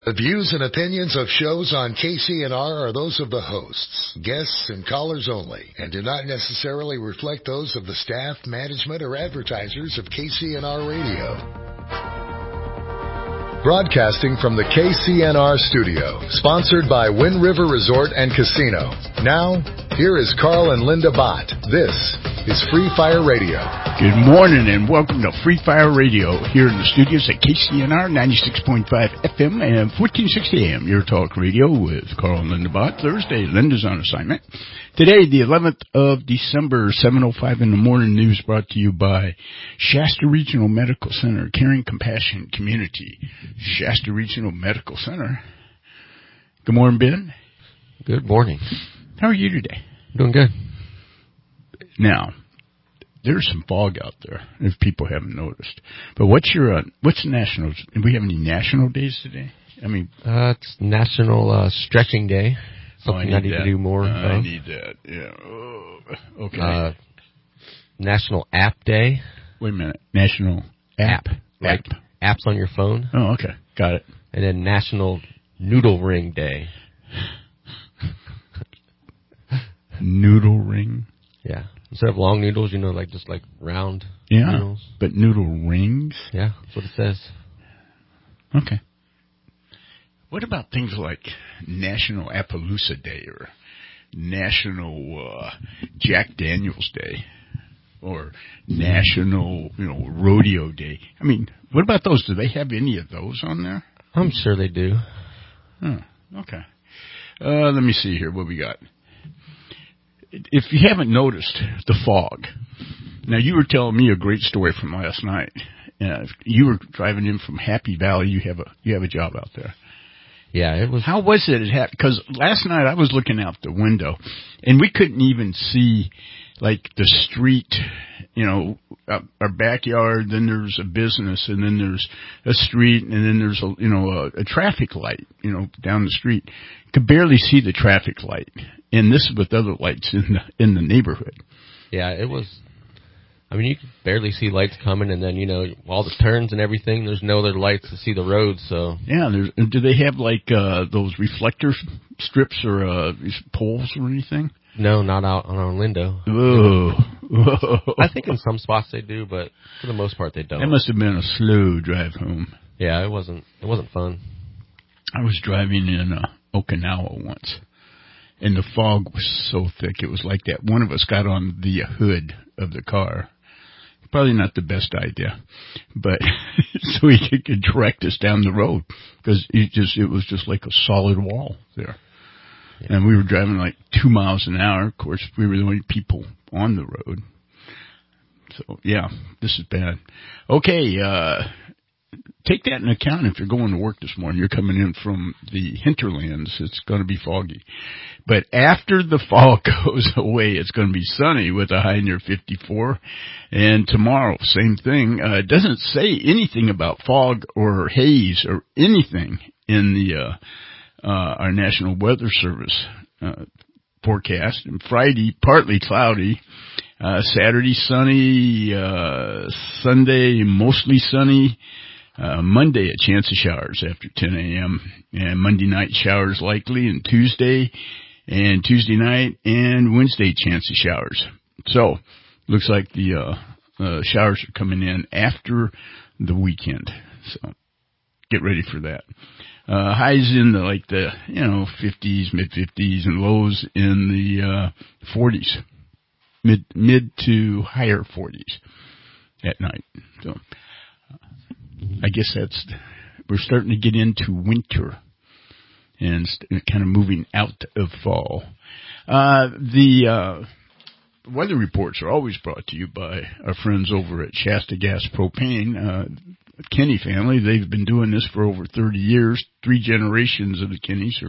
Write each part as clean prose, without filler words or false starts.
The views and opinions of shows on KCNR are those of the hosts, guests, and callers only, and do not necessarily reflect those of the staff, management, or advertisers of KCNR Radio. Broadcasting from the KCNR studio, sponsored by Wind River Resort and Casino. Now, here is Carl and Linda Bott. This is Free Fire Radio. Good morning and welcome to Free Fire Radio here in the studios at KCNR 96.5 FM and 1460 AM. Your talk radio with Carl and Linda Bott. Thursday, Linda's on assignment. Today, the 11th of December, 7:05 in the morning. News brought to you by Shasta Regional Medical Center, Caring Compassion Community. Shasta Regional Medical Center. Good morning, Ben. Good morning. How are you today? Doing good. Now, there's some fog out there, if people haven't noticed. But what's the national? Do we have any national days today? I mean, it's National Stretching Day. Something I need to do more. I need that. Yeah. Oh, okay. National App Day. Wait a minute. National App. Like apps on your phone. Oh, okay. Got it. And then National Noodle Ring Day. Noodle ring? Yeah. Instead of long noodles, just like round noodles. But noodle rings? Yeah, that's what it says. Okay. What about things like National Appaloosa Day or National Jack Daniels Day or National, Rodeo Day? I mean, what about those? Do they have any of those on there? I'm sure they do. Oh, okay. Let me see here what we got. If you haven't noticed the fog, now you were telling me a great story from last night. You were driving in from Happy Valley. You have a job out there. Yeah, it was. How was it? Because last night I was looking out the window, and we couldn't even see like the street. Our backyard. Then there's a business, and then there's a street, and then there's a traffic light. Down the street. Could barely see the traffic light, and this is with other lights in the neighborhood. Yeah, it was. I mean, you could barely see lights coming, and then all the turns and everything. There's no other lights to see the road. So yeah, do they have like those reflector strips or poles or anything? No, not out on Orlando. Whoa. I think in some spots they do, but for the most part they don't. That must have been a slow drive home. Yeah, it wasn't fun. I was driving in Okinawa once, and the fog was so thick. It was like that one of us got on the hood of the car. Probably not the best idea, but so he could direct us down the road because it was just like a solid wall there. Yeah. And we were driving like 2 miles an hour. Of course, we were the only people on the road. So, yeah, this is bad. Okay, take that into account if you're going to work this morning. You're coming in from the hinterlands. It's going to be foggy. But after the fog goes away, it's going to be sunny with a high near 54. And tomorrow, same thing. It doesn't say anything about fog or haze or anything in the our National Weather Service forecast. And Friday, partly cloudy. Saturday, sunny. Sunday, mostly sunny. Monday, a chance of showers after 10 a.m. And Monday night, showers likely. And Tuesday night and Wednesday, chance of showers. So, looks like the showers are coming in after the weekend. So, get ready for that. Highs in the 50s, mid-50s, and lows in the 40s. Mid to higher 40s at night. So, I guess we're starting to get into winter and kind of moving out of fall. The weather reports are always brought to you by our friends over at Shasta Gas Propane, Kenny family. They've been doing this for over 30 years. 3 generations of the Kennys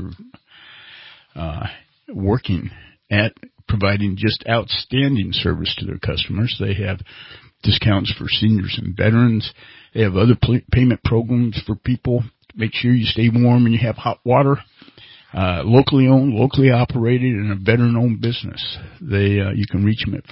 are working at providing just outstanding service to their customers. They have discounts for seniors and veterans. They have other payment programs for people. Make sure you stay warm and you have hot water. Locally owned, locally operated, and a veteran-owned business. You can reach them at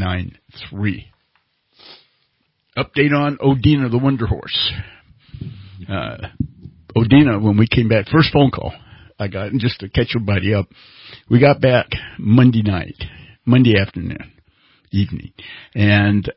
530-365-3793. Update on Odina the Wonder Horse. Odina, when we came back, first phone call I got, and just to catch everybody up, we got back Monday afternoon, evening. And,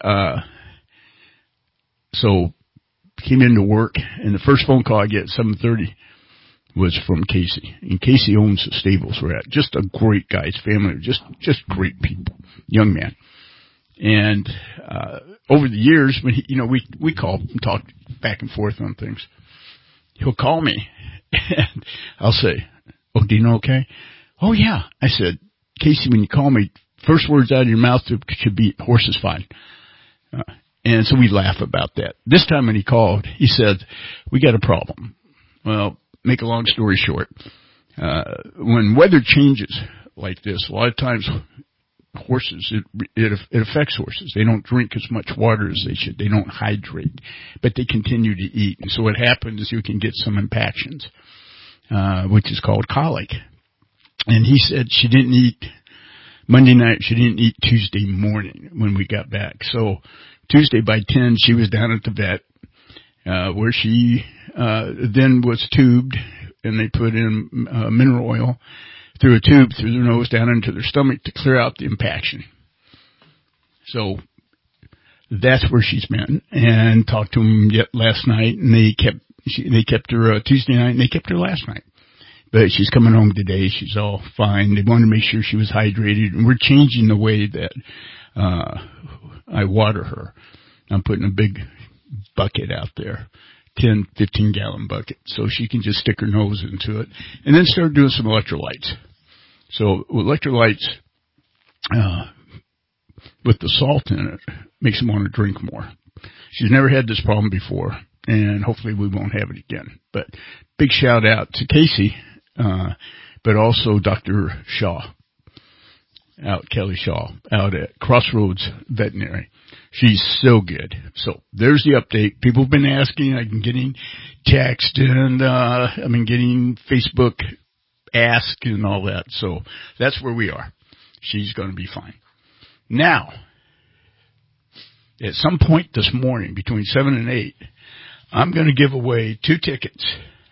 so came into work, and the first phone call I get at 7:30 was from Casey. And Casey owns the stables we're at. Just a great guy. His family, just great people. Young man. And, over the years, when we called and talked back and forth on things, he'll call me and I'll say, "Oh, do you know okay?" "Oh yeah." I said, "Casey, when you call me, first words out of your mouth should be, horse is fine." And so we laugh about that. This time when he called, he said, "We got a problem." Well, make a long story short, when weather changes like this, a lot of times horses, it affects horses. They don't drink as much water as they should. They don't hydrate, but they continue to eat. And so what happens is you can get some impactions, which is called colic. And he said she didn't eat Monday night. She didn't eat Tuesday morning when we got back. So Tuesday by 10, she was down at the vet, where she, then was tubed, and they put in, mineral oil through a tube through their nose down into their stomach to clear out the impaction. So that's where she's been, and talked to them yet last night, and they kept her Tuesday night, and they kept her last night. But she's coming home today. She's all fine. They wanted to make sure she was hydrated, and we're changing the way that I water her. I'm putting a big bucket out there, 10, 15-gallon bucket, so she can just stick her nose into it, and then start doing some electrolytes. So electrolytes, with the salt in it, makes them want to drink more. She's never had this problem before, and hopefully we won't have it again. But big shout out to Casey, but also Dr. Shaw, Kelly Shaw, out at Crossroads Veterinary. She's so good. So there's the update. People have been asking. I've been getting text, and I've been getting Facebook ask and all that. So that's where we are. She's going to be fine. Now, at some point this morning, between 7 and 8, I'm going to give away 2 tickets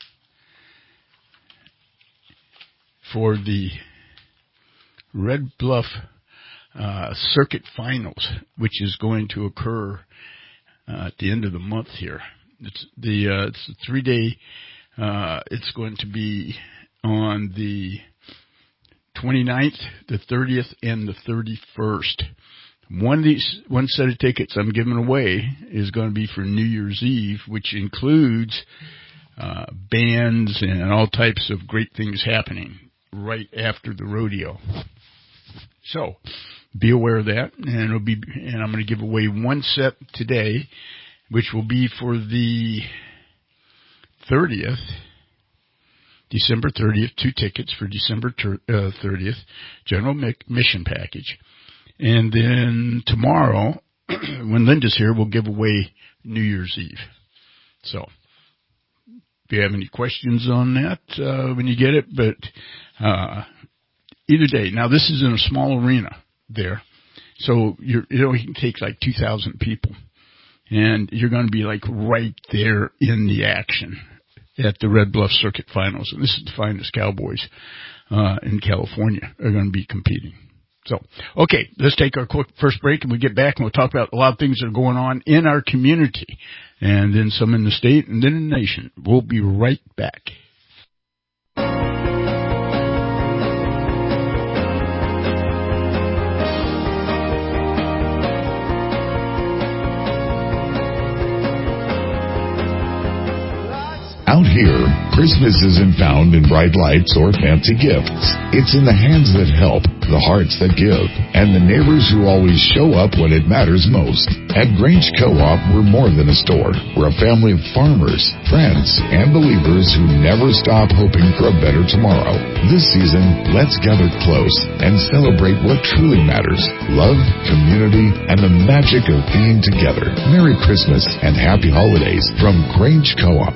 for the Red Bluff Circuit Finals, which is going to occur at the end of the month here. It's a 3-day. It's going to be on the 29th, the 30th, and the 31st. One set of tickets I'm giving away is going to be for New Year's Eve, which includes bands and all types of great things happening right after the rodeo. So be aware of that, and I'm going to give away one set today, which will be for the 30th, December 30th, 2 tickets for December 30th, general mission package. And then tomorrow, when Linda's here, we'll give away New Year's Eve. So if you have any questions on that, when you get it, but either day. Now, this is in a small arena there, so you can take like 2,000 people, and you're going to be like right there in the action at the Red Bluff Circuit Finals. And this is the finest cowboys in California are going to be competing. So, okay, let's take our quick first break, and we get back, and we'll talk about a lot of things that are going on in our community, and then some in the state, and then in the nation. We'll be right back. Out here, Christmas isn't found in bright lights or fancy gifts. It's in the hands that help, the hearts that give, and the neighbors who always show up when it matters most. At Grange Co-op, we're more than a store. We're a family of farmers, friends, and believers who never stop hoping for a better tomorrow. This season, let's gather close and celebrate what truly matters: love, community, and the magic of being together. Merry Christmas and Happy Holidays from Grange Co-op.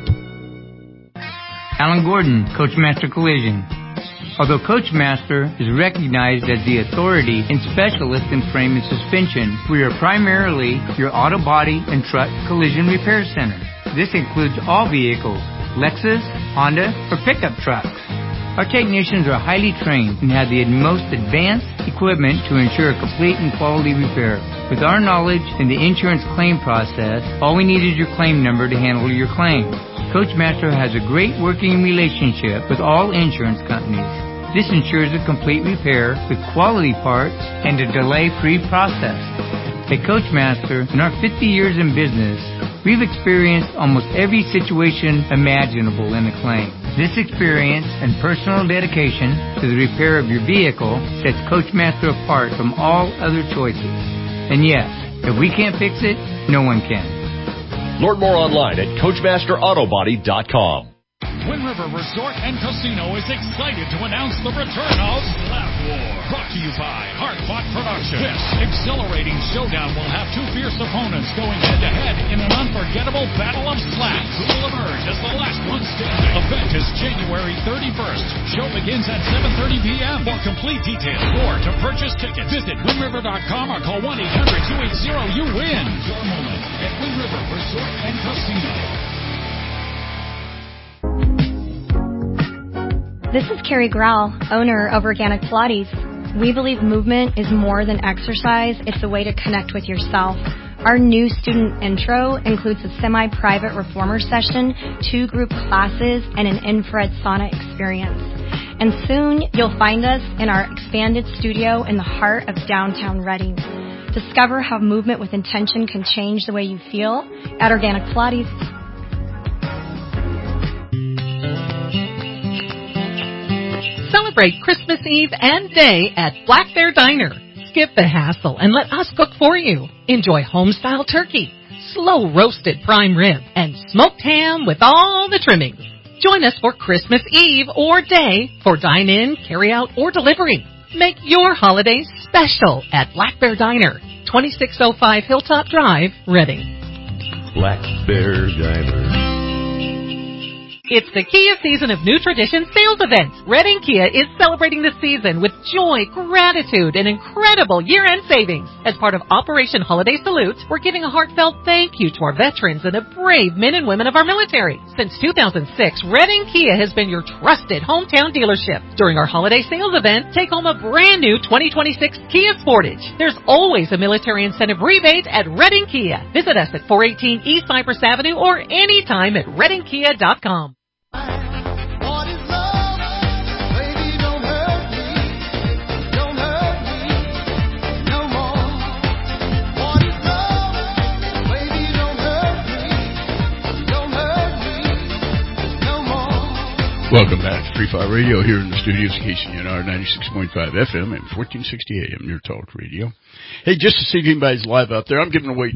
Alan Gordon, Coachmaster Collision. Although Coachmaster is recognized as the authority and specialist in frame and suspension, we are primarily your auto body and truck collision repair center. This includes all vehicles, Lexus, Honda, or pickup trucks. Our technicians are highly trained and have the most advanced equipment to ensure a complete and quality repair. With our knowledge in the insurance claim process, all we need is your claim number to handle your claim. Coachmaster has a great working relationship with all insurance companies. This ensures a complete repair with quality parts and a delay-free process. At Coachmaster, in our 50 years in business, we've experienced almost every situation imaginable in a claim. This experience and personal dedication to the repair of your vehicle sets Coachmaster apart from all other choices. And yes, if we can't fix it, no one can. Learn more online at CoachmasterAutobody.com. Wind River Resort and Casino is excited to announce the return of Slap War. Brought to you by Hard-Fought Productions. This exhilarating showdown will have two fierce opponents going head-to-head in an unforgettable battle of slaps. Who will emerge as the last one standing? Event is January 31st. Show begins at 7:30 p.m. For complete details or to purchase tickets, visit WindRiver.com or call 1-800-280-YOU-WIN. Your moment at Wind River Resort and Casino. This is Carrie Grau, owner of Organic Pilates. We believe movement is more than exercise. It's a way to connect with yourself. Our new student intro includes a semi-private reformer session, 2 group classes, and an infrared sauna experience. And soon, you'll find us in our expanded studio in the heart of downtown Reading. Discover how movement with intention can change the way you feel at Organic Pilates. Celebrate Christmas Eve and Day at Black Bear Diner. Skip the hassle and let us cook for you. Enjoy home-style turkey, slow-roasted prime rib, and smoked ham with all the trimmings. Join us for Christmas Eve or Day for dine-in, carry-out, or delivery. Make your holidays special at Black Bear Diner, 2605 Hilltop Drive, Reading. Black Bear Diner. It's the Kia Season of New Tradition sales event. Reading Kia is celebrating the season with joy, gratitude, and incredible year-end savings. As part of Operation Holiday Salute, we're giving a heartfelt thank you to our veterans and the brave men and women of our military. Since 2006, Reading Kia has been your trusted hometown dealership. During our holiday sales event, take home a brand new 2026 Kia Sportage. There's always a military incentive rebate at Reading Kia. Visit us at 418 East Cypress Avenue or anytime at ReadingKia.com. What is love? Baby, don't hurt me. Don't hurt me no more. What is love? Baby, don't hurt me. Don't hurt me no more. Welcome back to Free Fire Radio here in the studios of KCNR 96.5 FM and 1460 AM, your talk radio. Hey, just to see if anybody's live out there, I'm giving away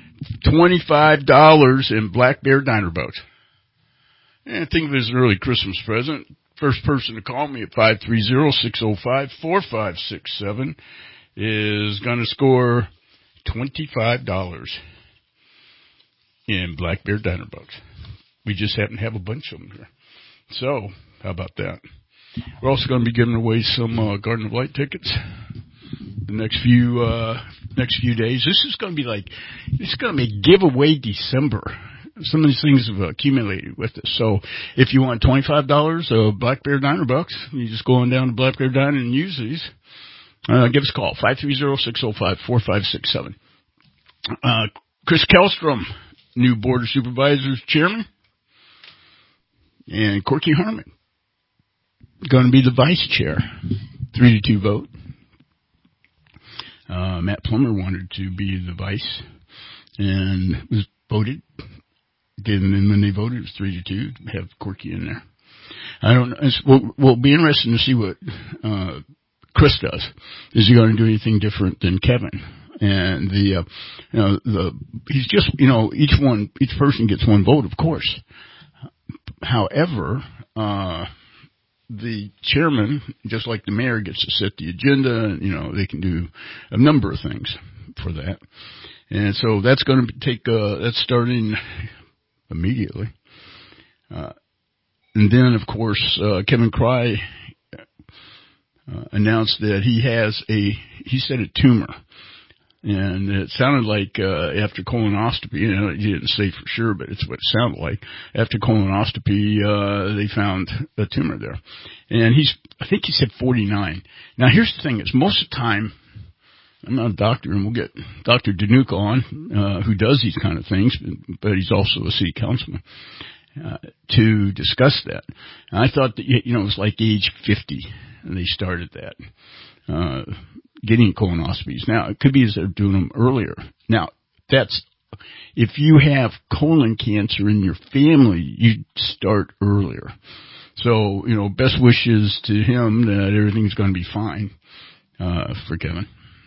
$25 in Black Bear Diner boats. And I think of it as an early Christmas present. First person to call me at 530-605-4567 is going to score $25 in Black Bear Diner boats. We just happen to have a bunch of them here. So, how about that? We're also going to be giving away some Garden of Light tickets the next few days. This is going to be giveaway December. Some of these things have accumulated with us. So if you want $25 of Black Bear Diner bucks, you just go on down to Black Bear Diner and use these. Give us a call, 530-605-4567. Chris Kellstrom, new Board of Supervisors chairman, and Corky Harmon, going to be the vice chair. 3-2 vote. Matt Plummer wanted to be the vice and was voted. And then when they voted, it was 3-2 to have Corky in there. I don't know. We'll be interested to see what Chris does. Is he going to do anything different than Kevin? And he's just, each person gets one vote, of course. However, the chairman, just like the mayor, gets to set the agenda. They can do a number of things for that. And so that's going to take, that's starting immediately. And then, of course, Kevin Cry announced that he has a tumor And it sounded like after colonoscopy, you know, he didn't say for sure, but it's what it sounded like. After colonoscopy, they found a tumor there. And I think he said 49. Now, here's the thing, is most of the time, I'm not a doctor, and we'll get Dr. Danuka on, who does these kind of things, but he's also a city councilman, to discuss that. And I thought that, you know, it was like age 50, and they started that. Getting colonoscopies. Now, it could be as they're doing them earlier. Now, if you have colon cancer in your family, you start earlier. So, you know, best wishes to him that everything's going to be fine, for Kevin.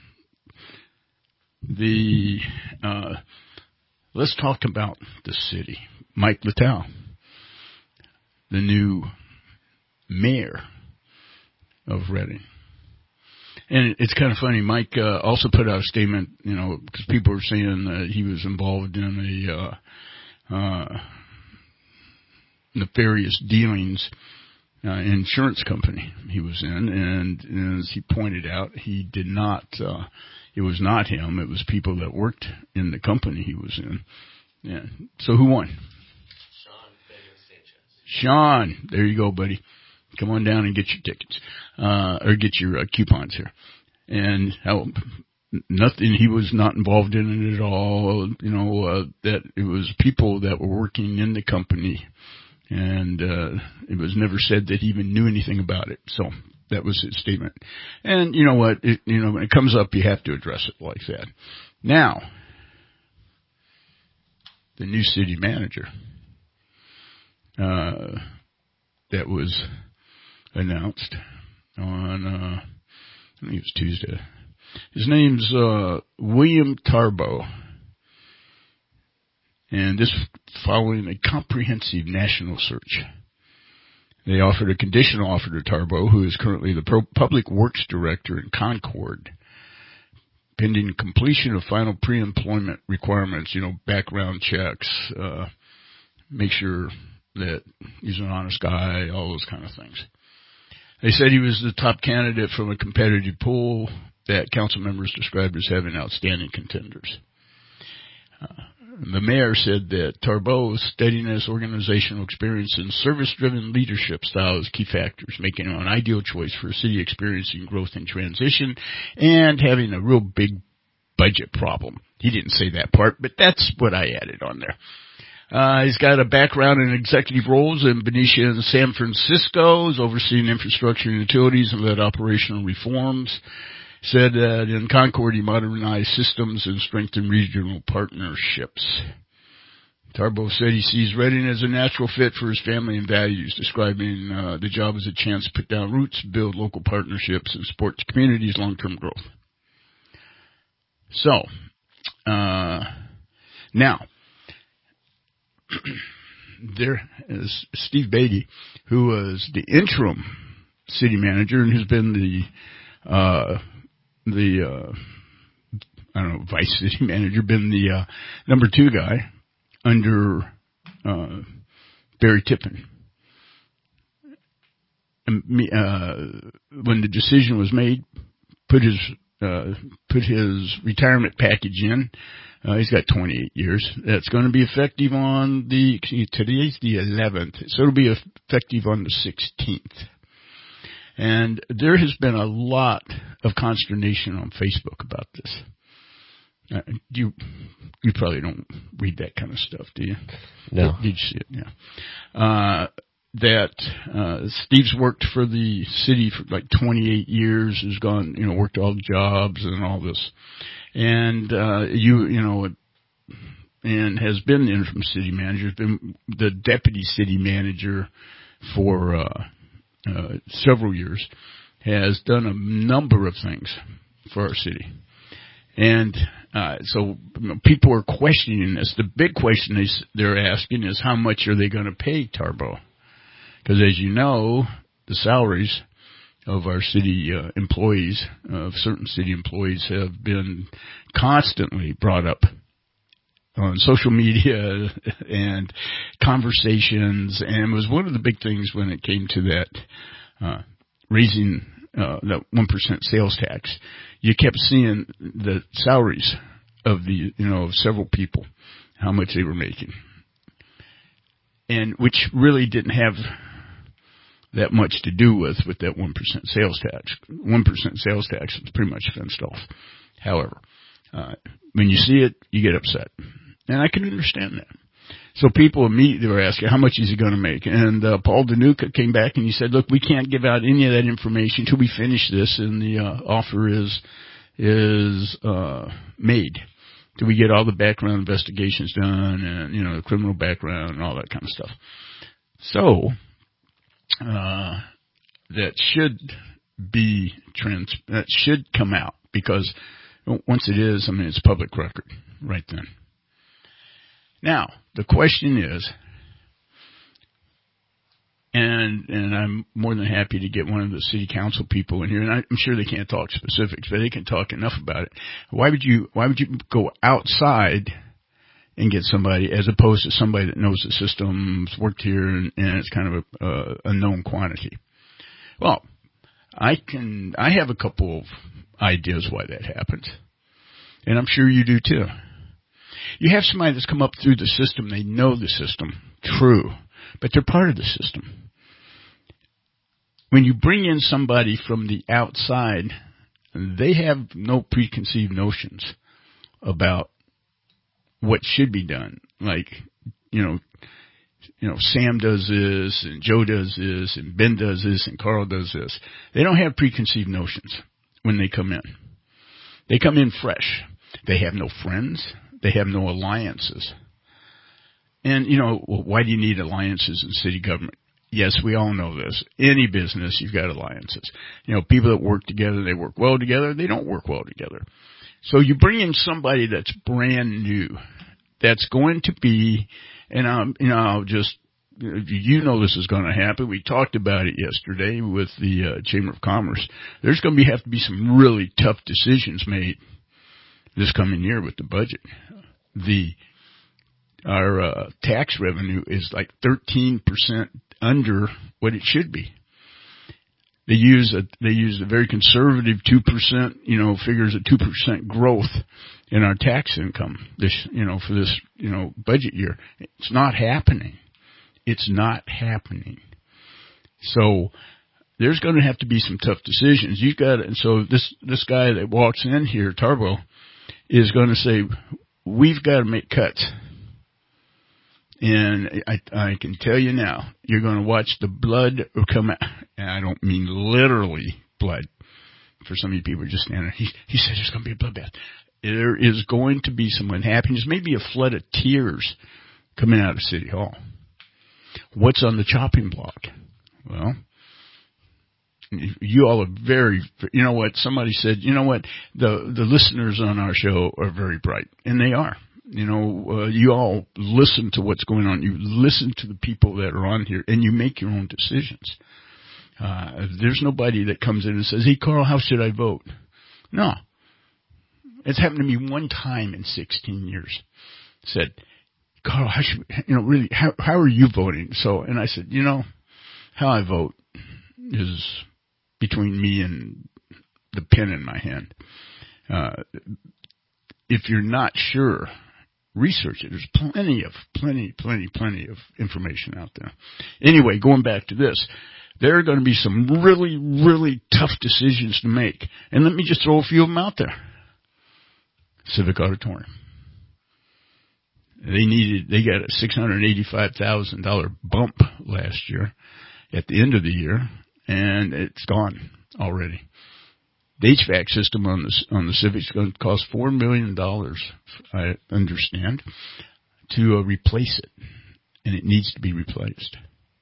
Let's talk about the city. Mike Littell, the new mayor of Reading. And it's kind of funny. Mike also put out a statement, you know, because people were saying that he was involved in a nefarious dealings insurance company he was in. And as he pointed out, he did not, it was not him. It was people that worked in the company he was in. Yeah. So who won? Sean, there you go, buddy. Come on down and get your tickets, or get your coupons here. And nothing, he was not involved in it at all. You know, that it was people that were working in the company, and it was never said that he even knew anything about it. So that was his statement. And you know what? You know, when it comes up, you have to address it like that. Now, the new city manager that was announced on, I think it was Tuesday. His name's William Tarbo. And this following a comprehensive national search. They offered a conditional offer to Tarbo, who is currently the Public Works Director in Concord, pending completion of final pre-employment requirements, you know, background checks, make sure that he's an honest guy, all those kind of things. They said he was the top candidate from a competitive pool that council members described as having outstanding contenders. The mayor said that Tarbo's steadiness, organizational experience, and service-driven leadership style is key factors, making him an ideal choice for a city experiencing growth and transition and having a real big budget problem. He didn't say that part, but that's what I added on there. He's got a background in executive roles in Benicia and San Francisco. He's overseen infrastructure and utilities and led operational reforms. Said that in Concord he modernized systems and strengthened regional partnerships. Tarbo said he sees Reading as a natural fit for his family and values, describing the job as a chance to put down roots, build local partnerships, and support the community's long-term growth. So, now, there is Steve Beatty, who was the interim city manager and who's been the vice city manager, been the number 2 guy under Barry Tippin. And when the decision was made, put his retirement package in. He's got 28 years. That's going to be effective on today's the 11th, so it'll be effective on the 16th. And there has been a lot of consternation on Facebook about this. You probably don't read that kind of stuff, do you? No. Did you see it? Yeah. That Steve's worked for the city for like 28 years, has gone, worked all the jobs and all this. And and has been the interim city manager, has been the deputy city manager for several years, has done a number of things for our city. And so people are questioning this. The big question they're asking is, how much are they going to pay Tarbo? Because as you know, the salaries of our city employees, of certain city employees, have been constantly brought up on social media and conversations, and was one of the big things when it came to that raising that 1% sales tax. you kept seeing the salaries of the, of several people, how much they were making. And which really didn't have that much to do with that 1% sales tax. 1% sales tax was pretty much fenced off. However, when you see it, you get upset. And I can understand that. So people immediately were asking, how much is he going to make? And Paul Danuka came back and he said, look, we can't give out any of that information until we finish this and the offer is made. Till we get all the background investigations done and, the criminal background and all that kind of stuff. So, that should come out because once it is, it's public record right then. Now, the question is, and I'm more than happy to get one of the city council people in here, and I'm sure they can't talk specifics, but they can talk enough about it. Why would you go outside and get somebody as opposed to somebody that knows the system's worked here and it's kind of a known quantity? Well, I have a couple of ideas why that happens, and I'm sure you do too. You have somebody that's come up through the system, they know the system, true, but they're part of the system. When you bring in somebody from the outside, they have no preconceived notions about what should be done. Like, Sam does this, and Joe does this, and Ben does this, and Carl does this. They don't have preconceived notions when they come in. They come in fresh. They have no friends. They have no alliances. And, why do you need alliances in city government? Yes, we all know this. Any business, you've got alliances. People that work together, they work well together. They don't work well together. So you bring in somebody that's brand new, that's going to be, and I'll just, this is going to happen. We talked about it yesterday with the Chamber of Commerce. There's going to have to be some really tough decisions made this coming year with the budget. Our tax revenue is like 13% under what it should be. They use a very conservative 2%, figures a 2% growth in our tax income for this, budget year. It's not happening. It's not happening. So there's going to have to be some tough decisions. And so this guy that walks in here, Tarbo, is going to say, we've got to make cuts. And I can tell you now, you're going to watch the blood come out. And I don't mean literally blood. For some of you people just standing there, he said there's going to be a bloodbath. There is going to be some unhappiness, maybe a flood of tears coming out of City Hall. What's on the chopping block? Well, you all are very, somebody said, the listeners on our show are very bright. And they are. You all listen to what's going on. You listen to the people that are on here, and you make your own decisions. There's nobody that comes in and says, hey, Carl, how should I vote? No. It's happened to me one time in 16 years. Said, Carl, how are you voting? So, and I said, how I vote is between me and the pen in my hand. If you're not sure, research it. There's plenty of information out there. Anyway, going back to this, there are going to be some really, really tough decisions to make. And let me just throw a few of them out there. Civic Auditorium. They got a $685,000 bump last year at the end of the year, and it's gone already. The HVAC system on the Civic is going to cost $4 million, I understand, to replace it, and it needs to be replaced.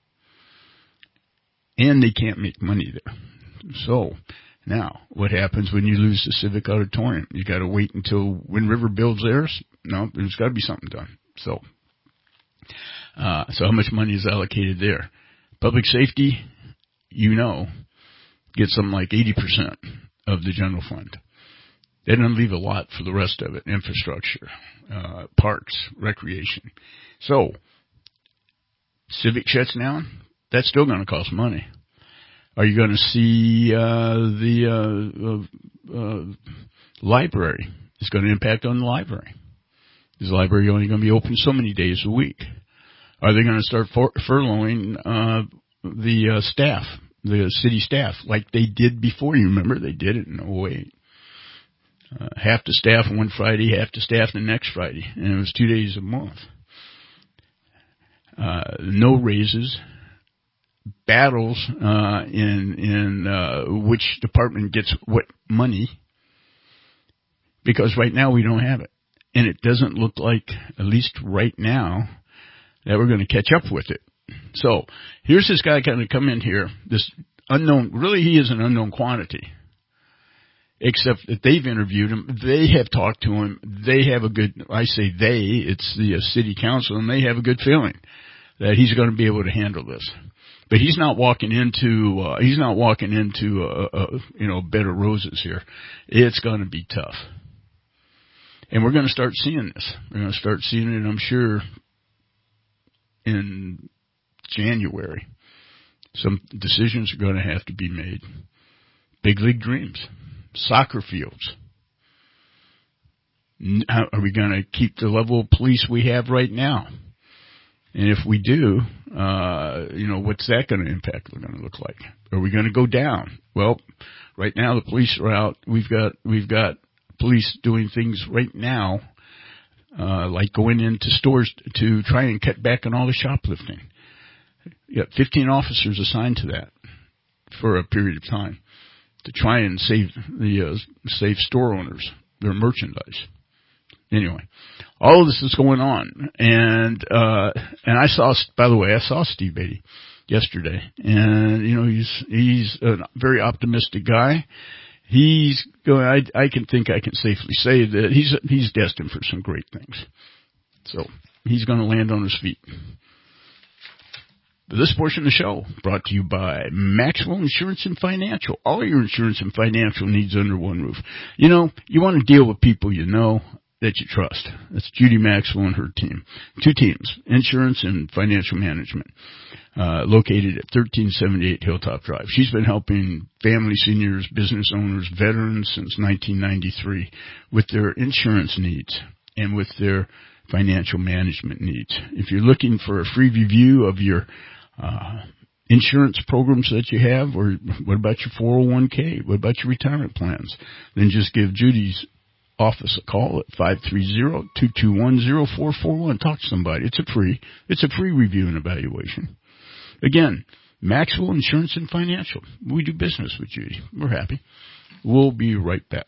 And they can't make money there. So now, what happens when you lose the Civic Auditorium? You got to wait until Wind River builds theirs? No, there's got to be something done. So how much money is allocated there? Public safety, gets something like 80% of the general fund. They don't leave a lot for the rest of it. Infrastructure, parks, recreation. So, Civic shuts down. That's still going to cost money. Are you going to see the library? It's going to impact on the library. Is the library only going to be open so many days a week? Are they going to start furloughing the staff, the city staff, like they did before? You remember they did it in 2008. Half the staff one Friday, half the staff the next Friday, and it was 2 days a month. No raises, battles in which department gets what money, because right now we don't have it. And it doesn't look like, at least right now, that we're going to catch up with it. So here's this guy going to come in here, this unknown, really he is an unknown quantity, except that they've interviewed him, they have talked to him, they have a good, I say they, it's the city council, and they have a good feeling that he's going to be able to handle this. But he's not walking into a bed of roses here. It's going to be tough. And we're going to start seeing this. We're going to start seeing it, I'm sure, in January. Some decisions are going to have to be made. Big league dreams. Soccer fields. Are we going to keep the level of police we have right now? And if we do, what's that going to impact going to look like? Are we going to go down? Well, right now the police are out. We've got police doing things right now, like going into stores to try and cut back on all the shoplifting. You got 15 officers assigned to that for a period of time to try and save store owners, their merchandise. Anyway, all of this is going on, and I saw Steve Beatty yesterday, and he's a very optimistic guy. He's going. I can safely say that he's destined for some great things. So he's going to land on his feet. This portion of the show brought to you by Maxwell Insurance and Financial. All your insurance and financial needs under one roof. You want to deal with people that you trust. That's Judy Maxwell and her team. 2 teams, insurance and financial management, located at 1378 Hilltop Drive. She's been helping family, seniors, business owners, veterans since 1993 with their insurance needs and with their financial management needs. If you're looking for a free review of your insurance programs that you have, or what about your 401k? What about your retirement plans? Then just give Judy's office a call at 530-221-0441. Talk to somebody. It's a free review and evaluation. Again, Maxwell Insurance and Financial. We do business with Judy. We're happy. We'll be right back.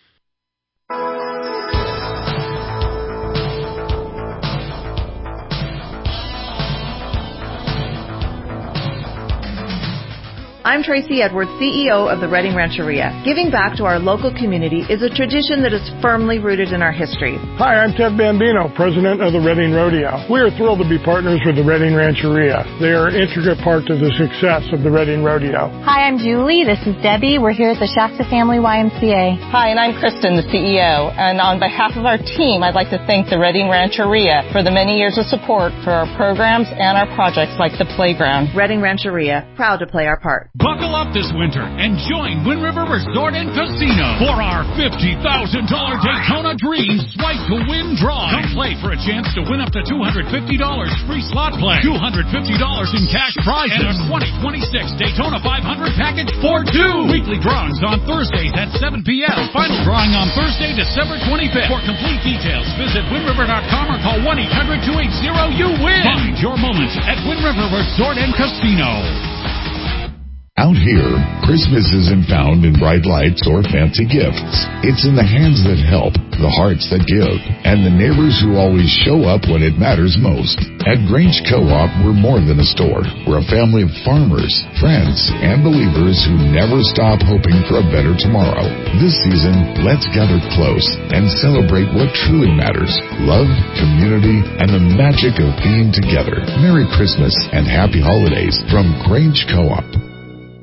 I'm Tracy Edwards, CEO of the Redding Rancheria. Giving back to our local community is a tradition that is firmly rooted in our history. Hi, I'm Ted Bambino, president of the Redding Rodeo. We are thrilled to be partners with the Redding Rancheria. They are an intricate part to the success of the Redding Rodeo. Hi, I'm Julie. This is Debbie. We're here at the Shasta Family YMCA. Hi, and I'm Kristen, the CEO. And on behalf of our team, I'd like to thank the Redding Rancheria for the many years of support for our programs and our projects like the playground. Redding Rancheria, proud to play our part. Buckle up this winter and join Wind River Resort and Casino for our $50,000 Daytona Dreams Swipe to Win draw. Come play for a chance to win up to $250 free slot play, $250 in cash prizes, and a 2026 Daytona 500 package for 2. Weekly drawings on Thursdays at 7 p.m. Final drawing on Thursday, December 25th. For complete details, visit WindRiver.com or call 1-800-280-YOU-WIN. Find your moment at Wind River Resort and Casino. Out here, Christmas isn't found in bright lights or fancy gifts. It's in the hands that help, the hearts that give, and the neighbors who always show up when it matters most. At Grange Co-op, we're more than a store. We're a family of farmers, friends, and believers who never stop hoping for a better tomorrow. This season, let's gather close and celebrate what truly matters: love, community, and the magic of being together. Merry Christmas and Happy Holidays from Grange Co-op.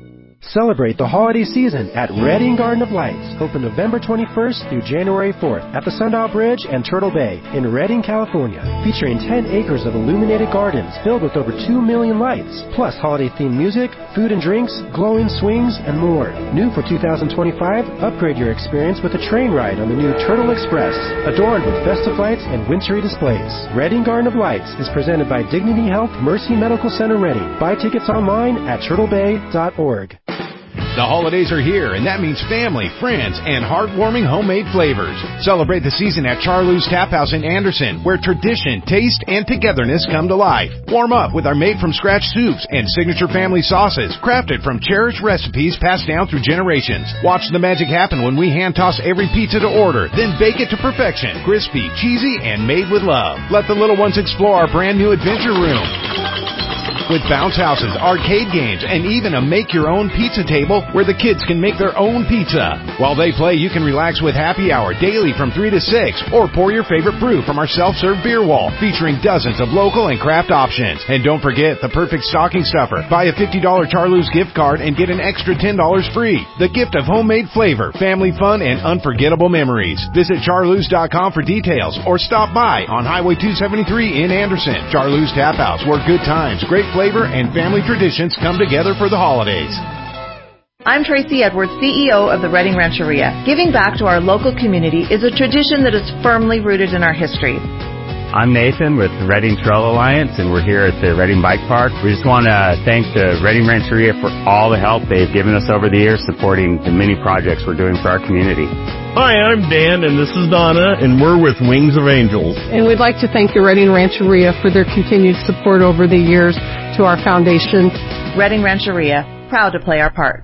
Celebrate the holiday season at Redding Garden of Lights, open November 21st through January 4th at the Sundial Bridge and Turtle Bay in Redding, California, featuring 10 acres of illuminated gardens filled with over 2 million lights, plus holiday-themed music, food and drinks, glowing swings, and more. New for 2025, upgrade your experience with a train ride on the new Turtle Express, adorned with festive lights and wintry displays. Redding Garden of Lights is presented by Dignity Health Mercy Medical Center Redding. Buy tickets online at turtlebay.org. The holidays are here, and that means family, friends, and heartwarming homemade flavors. Celebrate the season at Charloo's Tap House in Anderson, where tradition, taste, and togetherness come to life. Warm up with our made-from-scratch soups and signature family sauces, crafted from cherished recipes passed down through generations. Watch the magic happen when we hand-toss every pizza to order, then bake it to perfection. Crispy, cheesy, and made with love. Let the little ones explore our brand-new adventure room, with bounce houses, arcade games, and even a make-your-own pizza table where the kids can make their own pizza. While they play, you can relax with happy hour daily from 3 to 6, or pour your favorite brew from our self-serve beer wall, featuring dozens of local and craft options. And don't forget the perfect stocking stuffer. Buy a $50 Charloo's gift card and get an extra $10 free. The gift of homemade flavor, family fun, and unforgettable memories. Visit charloos.com for details, or stop by on Highway 273 in Anderson. Charloo's Tap House, where good times, great flavor, and family traditions come together for the holidays. I'm Tracy Edwards, CEO of the Redding Rancheria. Giving back to our local community is a tradition that is firmly rooted in our history. I'm Nathan with the Redding Trail Alliance, and we're here at the Redding Bike Park. We just want to thank the Redding Rancheria for all the help they've given us over the years supporting the many projects we're doing for our community. Hi, I'm Dan, and this is Donna, and we're with Wings of Angels. And we'd like to thank the Redding Rancheria for their continued support over the years to our foundation. Redding Rancheria, proud to play our part.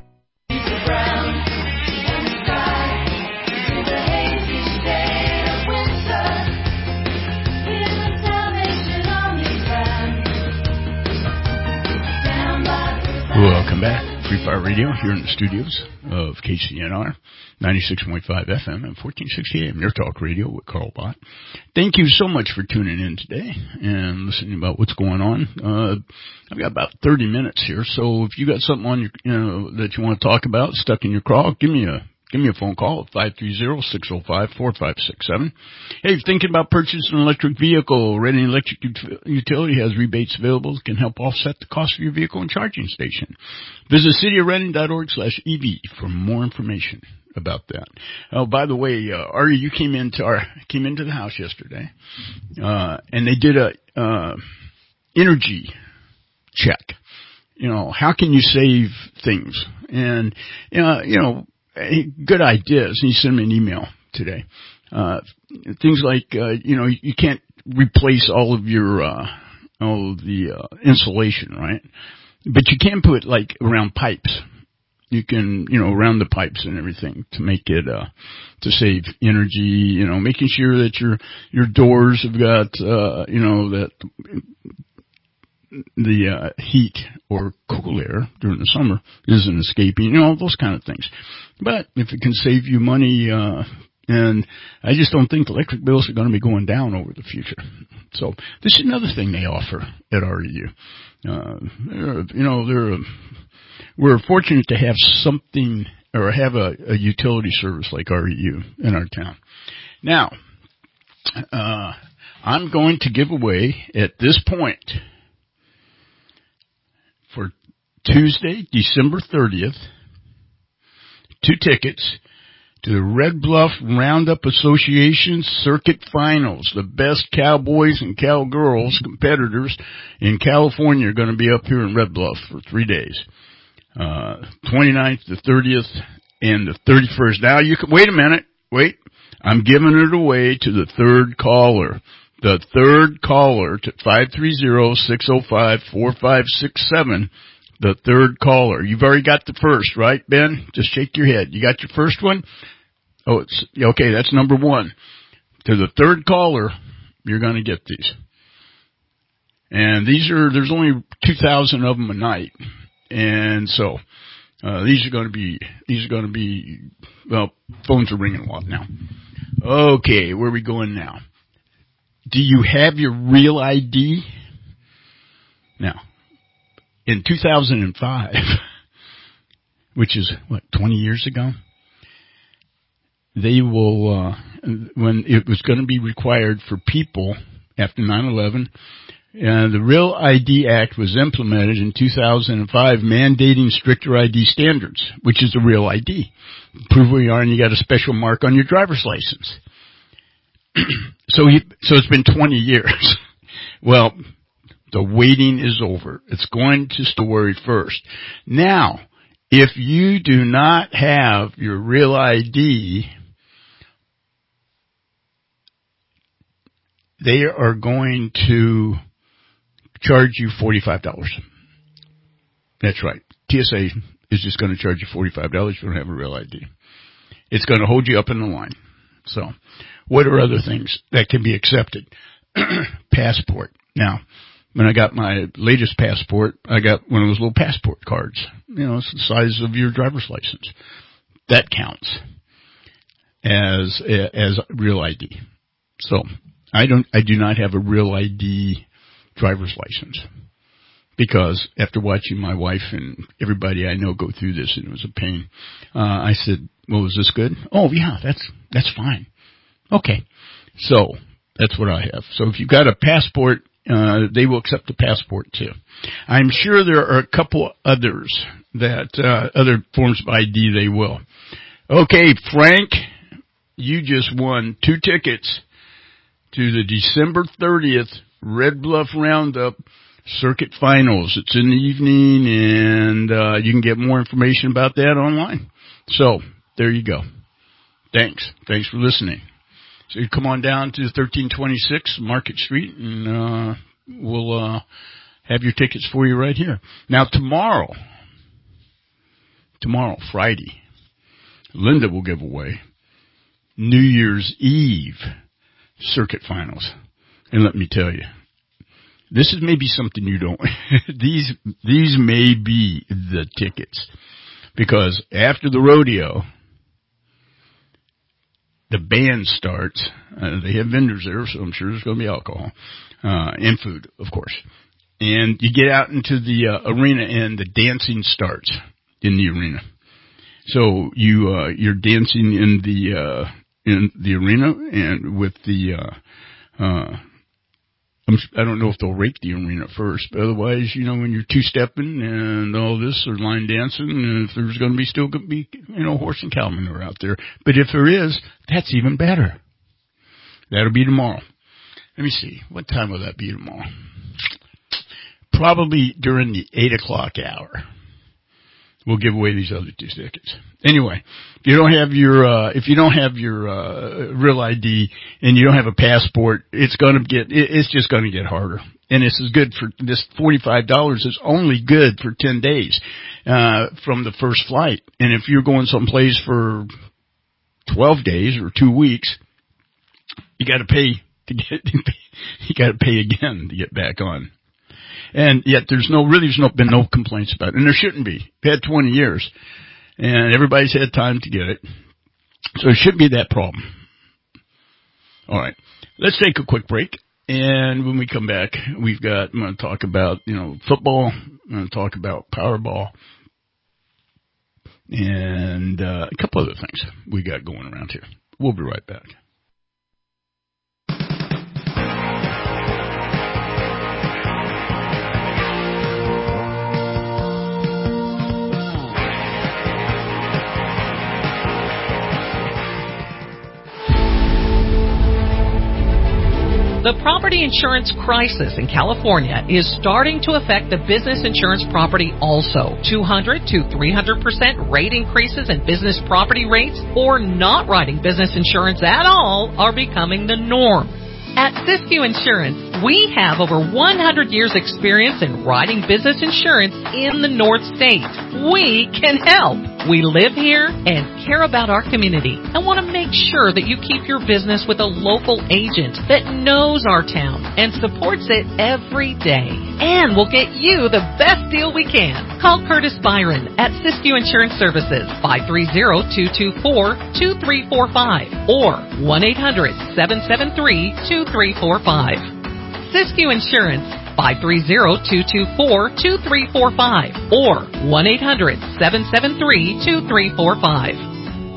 Welcome back. Free Fire Radio here in the studios of KCNR, 96.5 FM and 1460 AM, your talk radio with Carl Bott. Thank you so much for tuning in today and listening about what's going on. I've got about 30 minutes here, so if you got something on your, that you want to talk about stuck in your craw, give me a phone call at 530-605-4567. Hey, if you're thinking about purchasing an electric vehicle, Redding Electric Utility has rebates available that can help offset the cost of your vehicle and charging station. Visit cityofredding.org/EV for more information about that. Oh, by the way, Ari, you came into the house yesterday, and they did a energy check. How can you save things? And good ideas. And he sent me an email today. Things like, you can't replace all of the insulation, right? But you can put around pipes. You can, around the pipes and everything to make it, to save energy, making sure that your doors have got, that the heat or cool air during the summer isn't escaping, those kind of things. But if it can save you money, and I just don't think electric bills are going to be going down over the future. So this is another thing they offer at REU. We're fortunate to have something, or have a utility service like REU in our town. Now, I'm going to give away at this point, for Tuesday, December 30th, 2 tickets to the Red Bluff Roundup Association Circuit Finals. The best cowboys and cowgirls competitors in California are going to be up here in Red Bluff for 3 days. 29th, the 30th, and the 31st. Now you can, wait a minute, I'm giving it away to the third caller. The third caller to 530-605-4567. The third caller. You've already got the first, right, Ben? Just shake your head. You got your first one? Oh, it's okay. That's number 1. To the third caller, you're going to get these. And there's only 2,000 of them a night. And so, these are going to be, well, phones are ringing a lot now. Okay, where are we going now? Do you have your real ID? Now, in 2005, which is, 20 years ago? They will, when it was going to be required for people after 9/11, the Real ID Act was implemented in 2005, mandating stricter ID standards, which is the Real ID. Prove where you are, and you got a special mark on your driver's license. So it's been 20 years. Well, the waiting is over. It's going to Story first. Now, if you do not have your Real ID, they are going to charge you $45. That's right. TSA is just going to charge you $45 if you don't have a Real ID. It's going to hold you up in the line. So, what are other things that can be accepted? Passport. Now, when I got my latest passport, I got one of those little passport cards. It's the size of your driver's license. That counts as Real ID. So, I do not have a Real ID driver's license because after watching my wife and everybody I know go through this, and it was a pain, I said, well, is this good? Oh, yeah, that's fine. Okay. So that's what I have. So if you've got a passport, they will accept the passport too. I'm sure there are a couple others that, other forms of ID they will. Okay, Frank, you just won 2 tickets to the December 30th Red Bluff Roundup Circuit Finals. It's in the evening, and you can get more information about that online. So, there you go. Thanks. Thanks for listening. So you come on down to 1326 Market Street, and we'll have your tickets for you right here. Now, tomorrow, Friday, Linda will give away New Year's Eve Circuit Finals. And let me tell you, this is maybe something you don't, these may be the tickets. Because after the rodeo, the band starts. They have vendors there, so I'm sure there's going to be alcohol, and food, of course. And you get out into the arena, and the dancing starts in the arena. So you're dancing in the arena, and with the I don't know if they'll rake the arena first, but otherwise, when you're two-stepping and all this, or line dancing, and if there's going to be still going to be, horse and cow manure out there. But if there is, that's even better. That'll be tomorrow. Let me see. What time will that be tomorrow? Probably during the 8 o'clock hour. We'll give away these other 2 tickets. Anyway, if you don't have your Real ID and you don't have a passport, it's just going to get harder. And this is good for this $45 is only good for 10 days from the first flight. And if you're going someplace for 12 days or 2 weeks, you got to pay again to get back on. And yet there's been no complaints about it. And there shouldn't be. We've had 20 years. And everybody's had time to get it. So it shouldn't be that problem. All right. Let's take a quick break. And when we come back, I'm going to talk about, football. I'm going to talk about Powerball. And a couple other things we got going around here. We'll be right back. The property insurance crisis in California is starting to affect the business insurance property also. 200 to 300% rate increases in business property rates or not writing business insurance at all are becoming the norm. At Siskiyou Insurance, we have over 100 years experience in writing business insurance in the North State. We can help. We live here and care about our community and want to make sure that you keep your business with a local agent that knows our town and supports it every day. And we'll get you the best deal we can. Call Curtis Byron at Siskiyou Insurance Services, 530-224-2345 or 1-800-773-2345. Siskiyou Insurance, 530-224-2345 or 1-800-773-2345.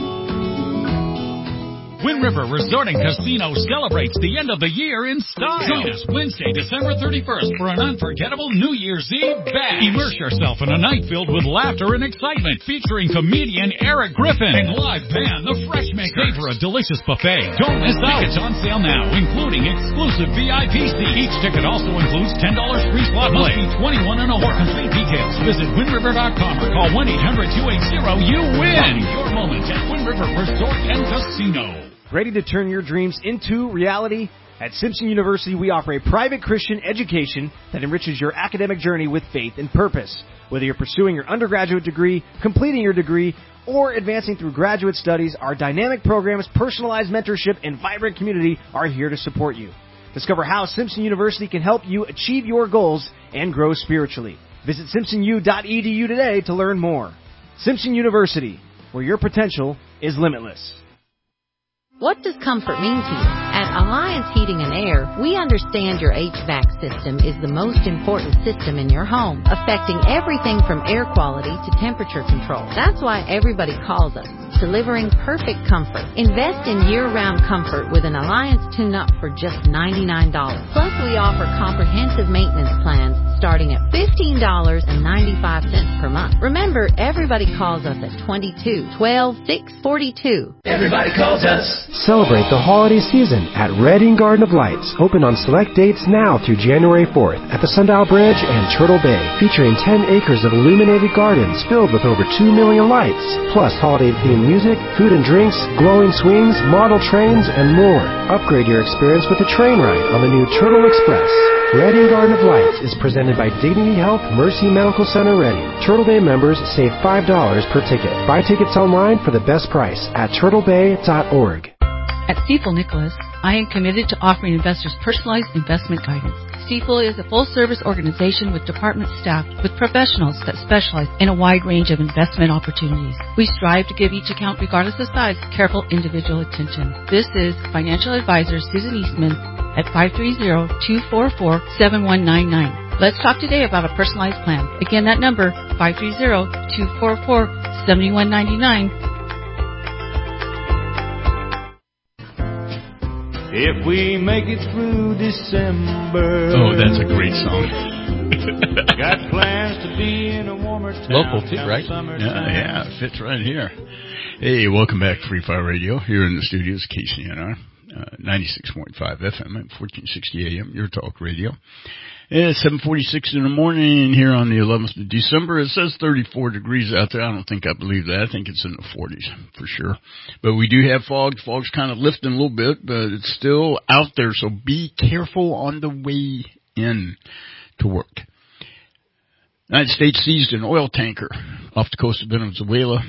Wind River Resort and Casino celebrates the end of the year in style. Join us Wednesday, December 31st for an unforgettable New Year's Eve bash. Immerse yourself in a night filled with laughter and excitement featuring comedian Eric Griffin and live band The Freshmakers. Savor a delicious buffet. Don't miss out. Tickets on sale now, including exclusive VIP seats. Each ticket also includes $10 free slot play. Must be 21 and over. For complete details, visit WindRiver.com or call 1-800-280-YOU-WIN. Your moment at Wind River Resort and Casino. Ready to turn your dreams into reality? At Simpson University, we offer a private Christian education that enriches your academic journey with faith and purpose. Whether you're pursuing your undergraduate degree, completing your degree, or advancing through graduate studies, our dynamic programs, personalized mentorship, and vibrant community are here to support you. Discover how Simpson University can help you achieve your goals and grow spiritually. Visit simpsonu.edu today to learn more. Simpson University, where your potential is limitless. What does comfort mean to you? At Alliance Heating and Air, we understand your HVAC system is the most important system in your home, affecting everything from air quality to temperature control. That's why everybody calls us, delivering perfect comfort. Invest in year-round comfort with an Alliance tune-up for just $99. Plus, we offer comprehensive maintenance plans starting at $15.95 per month. Remember, everybody calls us at 22-12-642. Everybody calls us. Celebrate the holiday season at Redding Garden of Lights, open on select dates now through January 4th at the Sundial Bridge and Turtle Bay, featuring 10 acres of illuminated gardens filled with over 2 million lights, plus holiday-themed music, food and drinks, glowing swings, model trains, and more. Upgrade your experience with a train ride on the new Turtle Express. Redding Garden of Lights is presented by Dignity Health Mercy Medical Center Redding. Turtle Bay members save $5 per ticket. Buy tickets online for the best price at turtlebay.org. At Stifel Nicholas, I am committed to offering investors personalized investment guidance. Stifel is a full-service organization with department staff with professionals that specialize in a wide range of investment opportunities. We strive to give each account, regardless of size, careful individual attention. This is financial advisor Susan Eastman at 530-244-7199. Let's talk today about a personalized plan. Again, that number, 530-244-7199. If we make it through December. Oh, that's a great song. Got plans to be in a warmer town. Local too, right? Yeah, it fits right here. Hey, welcome back to Free Fire Radio here in the studios, KCNR, 96.5 FM at 1460 AM, your talk radio. It's 7:46 in the morning here on the 11th of December. It says 34 degrees out there. I don't think I believe that. I think it's in the 40s for sure. But we do have fog. Fog's kind of lifting a little bit, but it's still out there. So be careful on the way in to work. United States seized an oil tanker off the coast of Venezuela.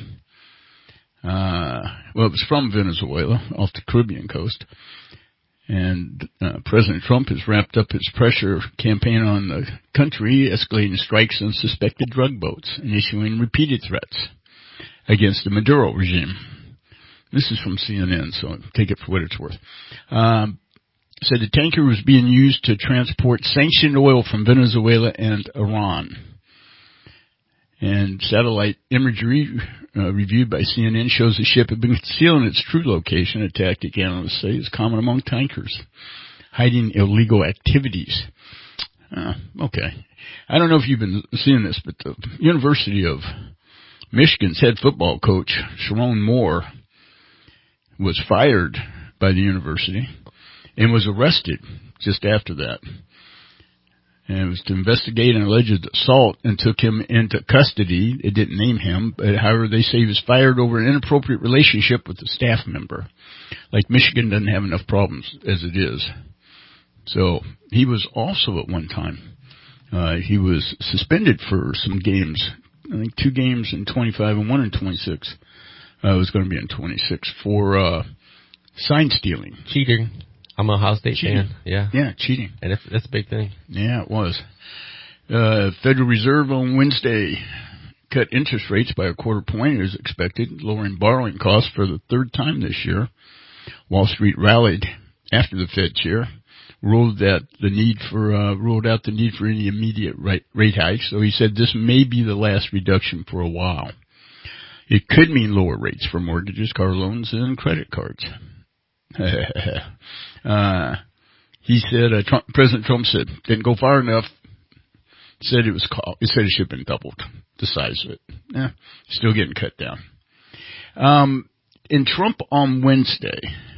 Well, it was from Venezuela off the Caribbean coast. And President Trump has wrapped up his pressure campaign on the country, escalating strikes on suspected drug boats and issuing repeated threats against the Maduro regime. This is from CNN, so take it for what it's worth. Said the tanker was being used to transport sanctioned oil from Venezuela and Iran. And satellite imagery reviewed by CNN shows the ship had been concealing its true location, a tactic analysts say is common among tankers, hiding illegal activities. Okay. I don't know if you've been seeing this, but the University of Michigan's head football coach, Sharon Moore, was fired by the university and was arrested just after that. And it was to investigate an alleged assault and took him into custody. It didn't name him, but however, they say he was fired over an inappropriate relationship with a staff member. Like Michigan doesn't have enough problems as it is. So he was also at one time, he was suspended for some games. I think 2 games in 25 and 1 in 26. It was going to be in 26 for sign stealing. Cheating. I'm a Ohio State fan. Yeah. Yeah, cheating. And that's a big thing. Yeah, it was. Federal Reserve on Wednesday cut interest rates by a quarter point as expected, lowering borrowing costs for the third time this year. Wall Street rallied after the Fed chair ruled out the need for any immediate rate hikes. So he said this may be the last reduction for a while. It could mean lower rates for mortgages, car loans, and credit cards. He said, President Trump said, didn't go far enough. Said it should have been doubled the size of it. Still getting cut down. And Trump on Wednesday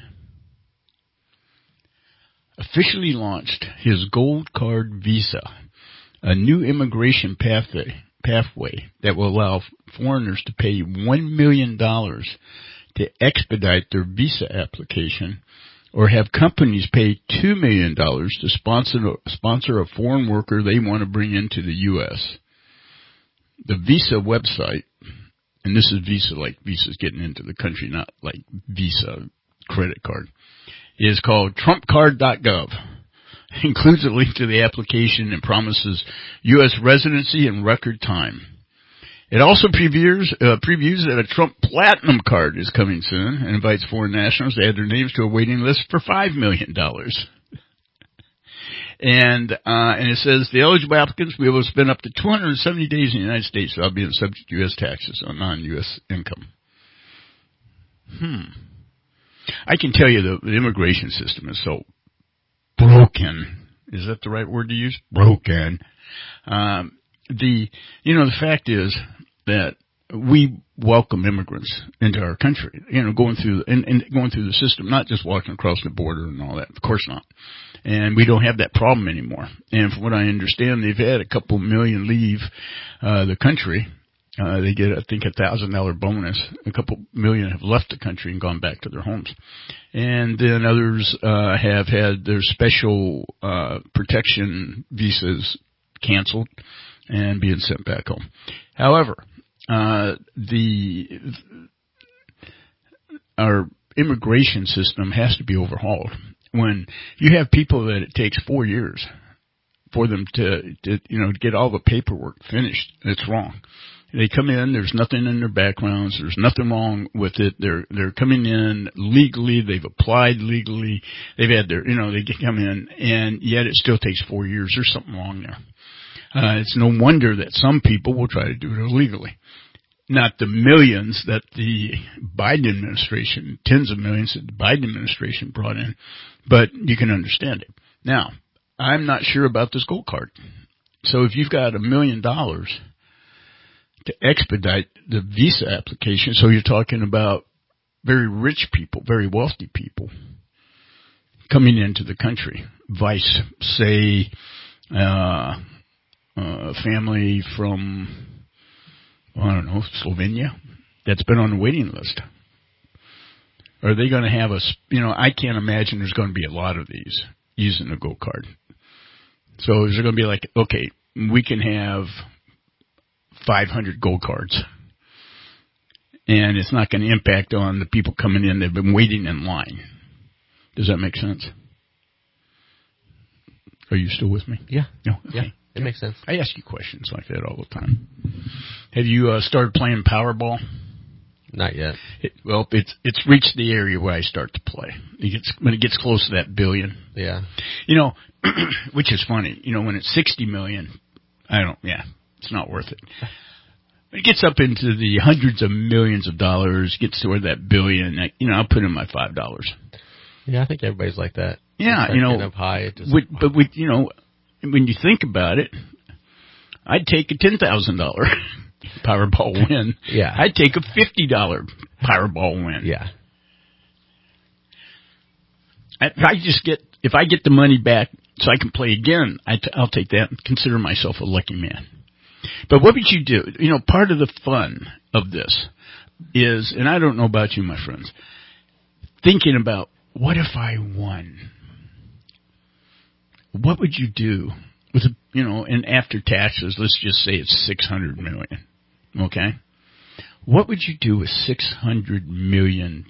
officially launched his Gold Card Visa, a new immigration pathway that will allow foreigners to pay $1 million to expedite their visa application, or have companies pay $2 million to sponsor a foreign worker they want to bring into the U.S. The Visa website, and this is Visa like Visa's getting into the country, not like Visa credit card, is called trumpcard.gov. Includes a link to the application and promises U.S. residency in record time. It also previews that a Trump Platinum card is coming soon and invites foreign nationals to add their names to a waiting list for $5 million. And it says the eligible applicants will be able to spend up to 270 days in the United States without being subject to U.S. taxes on non-U.S. income. I can tell you the immigration system is so broken. Is that the right word to use? Broken. The fact is that we welcome immigrants into our country, going through the system, not just walking across the border and all that. Of course not. And we don't have that problem anymore. And from what I understand, they've had a couple million leave the country. They get, I think, $1,000 bonus. A couple million have left the country and gone back to their homes. And then others have had their special protection visas canceled and being sent back home. However, our immigration system has to be overhauled. When you have people that it takes 4 years for them to get all the paperwork finished, it's wrong. They come in, there's nothing in their backgrounds, there's nothing wrong with it. They're coming in legally, they've applied legally, they've had they come in, and yet it still takes 4 years. There's something wrong there. It's no wonder that some people will try to do it illegally. Not the millions that the Biden administration, tens of millions that the Biden administration brought in, but you can understand it. Now, I'm not sure about this gold card. So if you've got $1 million to expedite the visa application, so you're talking about very rich people, very wealthy people coming into the country, vice, say, a family from, I don't know, Slovenia that's been on the waiting list. Are they going to have I can't imagine there's going to be a lot of these using the gold card. So is there going to be like, okay, we can have 500 gold cards, and it's not going to impact on the people coming in. They've been waiting in line. Does that make sense? Are you still with me? Yeah. No? Okay. Yeah, it makes sense. I ask you questions like that all the time. Have you started playing Powerball? Not yet. It's reached the area where I start to play. When it gets close to that billion. Yeah. Which is funny. When it's 60 million, it's not worth it. When it gets up into the hundreds of millions of dollars, gets to where that billion, I'll put in my $5. Yeah, I think everybody's like that. Yeah, up high. When you think about it, I'd take a $10,000 Powerball win. Yeah. I'd take a $50 Powerball win. Yeah. If I get the money back so I can play again, I'll take that and consider myself a lucky man. But what would you do? Part of the fun of this is, and I don't know about you, my friends, thinking about, what if I won? What would you do with, and after taxes, let's just say it's $600 million. Okay? What would you do with $600 million?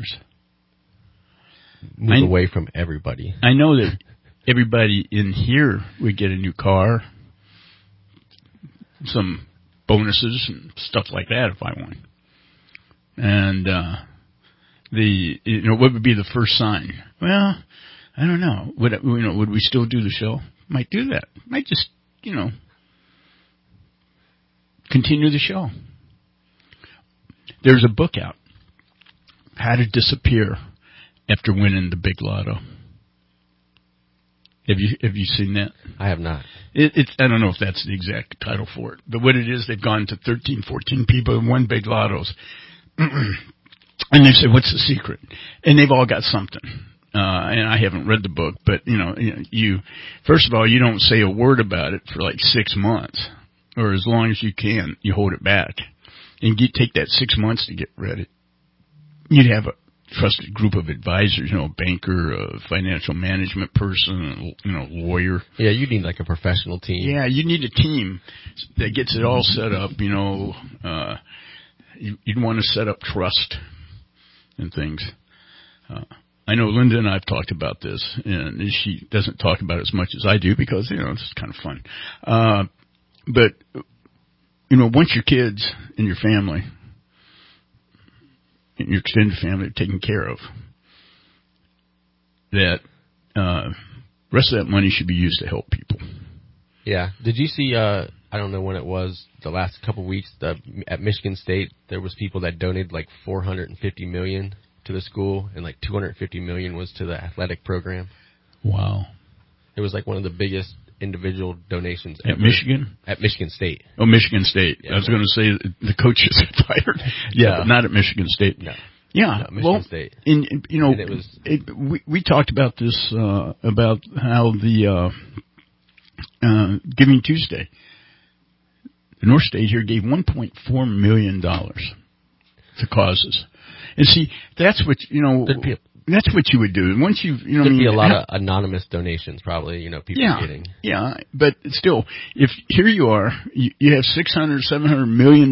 Move away from everybody. I know that everybody in here would get a new car, some bonuses and stuff like that if I won. And what would be the first sign? Well, I don't know. Would we still do the show? Might do that. Might just, continue the show. There's a book out, How to Disappear After Winning the Big Lotto. Have you seen that? I have not. I don't know if that's the exact title for it, but what it is, they've gone to 13, 14 people and won big lottos. And they said, what's the secret? And they've all got something. And I haven't read the book, but you first of all, you don't say a word about it for like 6 months, or as long as you can, you hold it back, and take that 6 months to get ready. You'd have a trusted group of advisors, a banker, a financial management person, lawyer. Yeah, you need like a professional team. Yeah, you need a team that gets it all set up. You'd want to set up trust and things. I know Linda and I have talked about this, and she doesn't talk about it as much as I do because, it's kind of fun. But once your kids and your family and your extended family are taken care of, that rest of that money should be used to help people. Yeah. Did you see, I don't know when it was, the last couple of weeks, at Michigan State, there was people that donated like $450 million to the school, and like $250 million was to the athletic program. Wow. It was like one of the biggest individual donations at ever. Michigan? At Michigan State. Oh, Michigan State. Yeah, I was going to say the coaches got fired. Yeah, but not at Michigan State. No. Yeah, no, Michigan State. And it was, we talked about this, about how the Giving Tuesday, the North State here gave $1.4 million to causes. And see, that's what, that's what you would do. Once there'd be a lot of anonymous donations, probably, people getting. Yeah, but still, if here you are, you have $600, $700 million,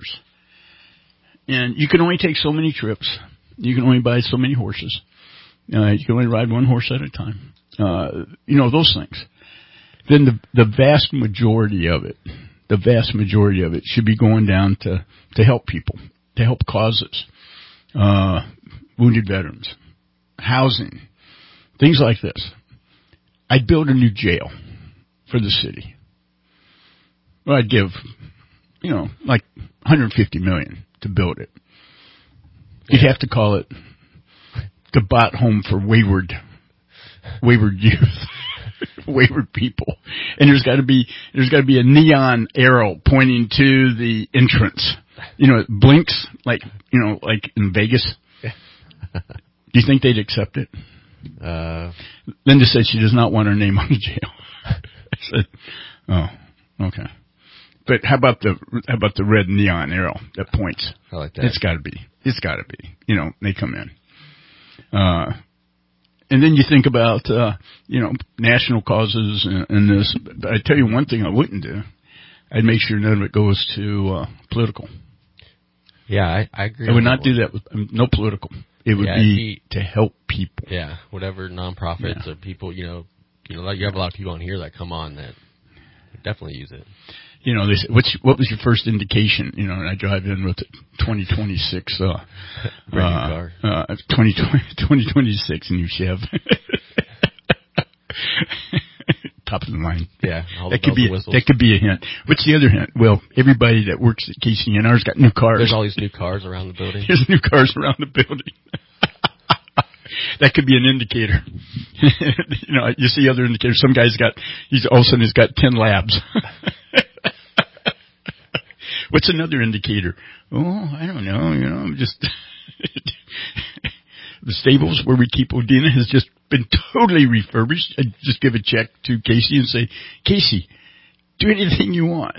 and you can only take so many trips. You can only buy so many horses. You can only ride one horse at a time. Those things. Then the vast majority of it should be going down to help people, to help causes, wounded veterans, housing, things like this. I'd build a new jail for the city. Well, I'd give, like $150 million to build it. You'd have to call it the Bot Home for Wayward Youth, wayward people. And there's got to be a neon arrow pointing to the entrance. It blinks like in Vegas. Do you think they'd accept it? Linda said she does not want her name on the jail. I said, oh, okay. But how about the red neon arrow that points? I like that. It's got to be. They come in. And then you think about, national causes and this. But I tell you one thing I wouldn't do. I'd make sure none of it goes to political. Yeah, I agree. I would not do that with no political. It would be to help people. Yeah, whatever nonprofits or people, you have a lot of people on here that come on that would definitely use it. They say, what was your first indication? And I drive in with a 2026, car. 2026 new Chev. Top of the line. Yeah. That could be a hint. What's the other hint? Well, everybody that works at KCNR's got new cars. There's all these new cars around the building. There's new cars around the building. That could be an indicator. You see other indicators. Some guy's all of a sudden he's got 10 labs. What's another indicator? Oh, I don't know. Just the stables where we keep Odina has just been totally refurbished. I just give a check to Casey and say, Casey, do anything you want.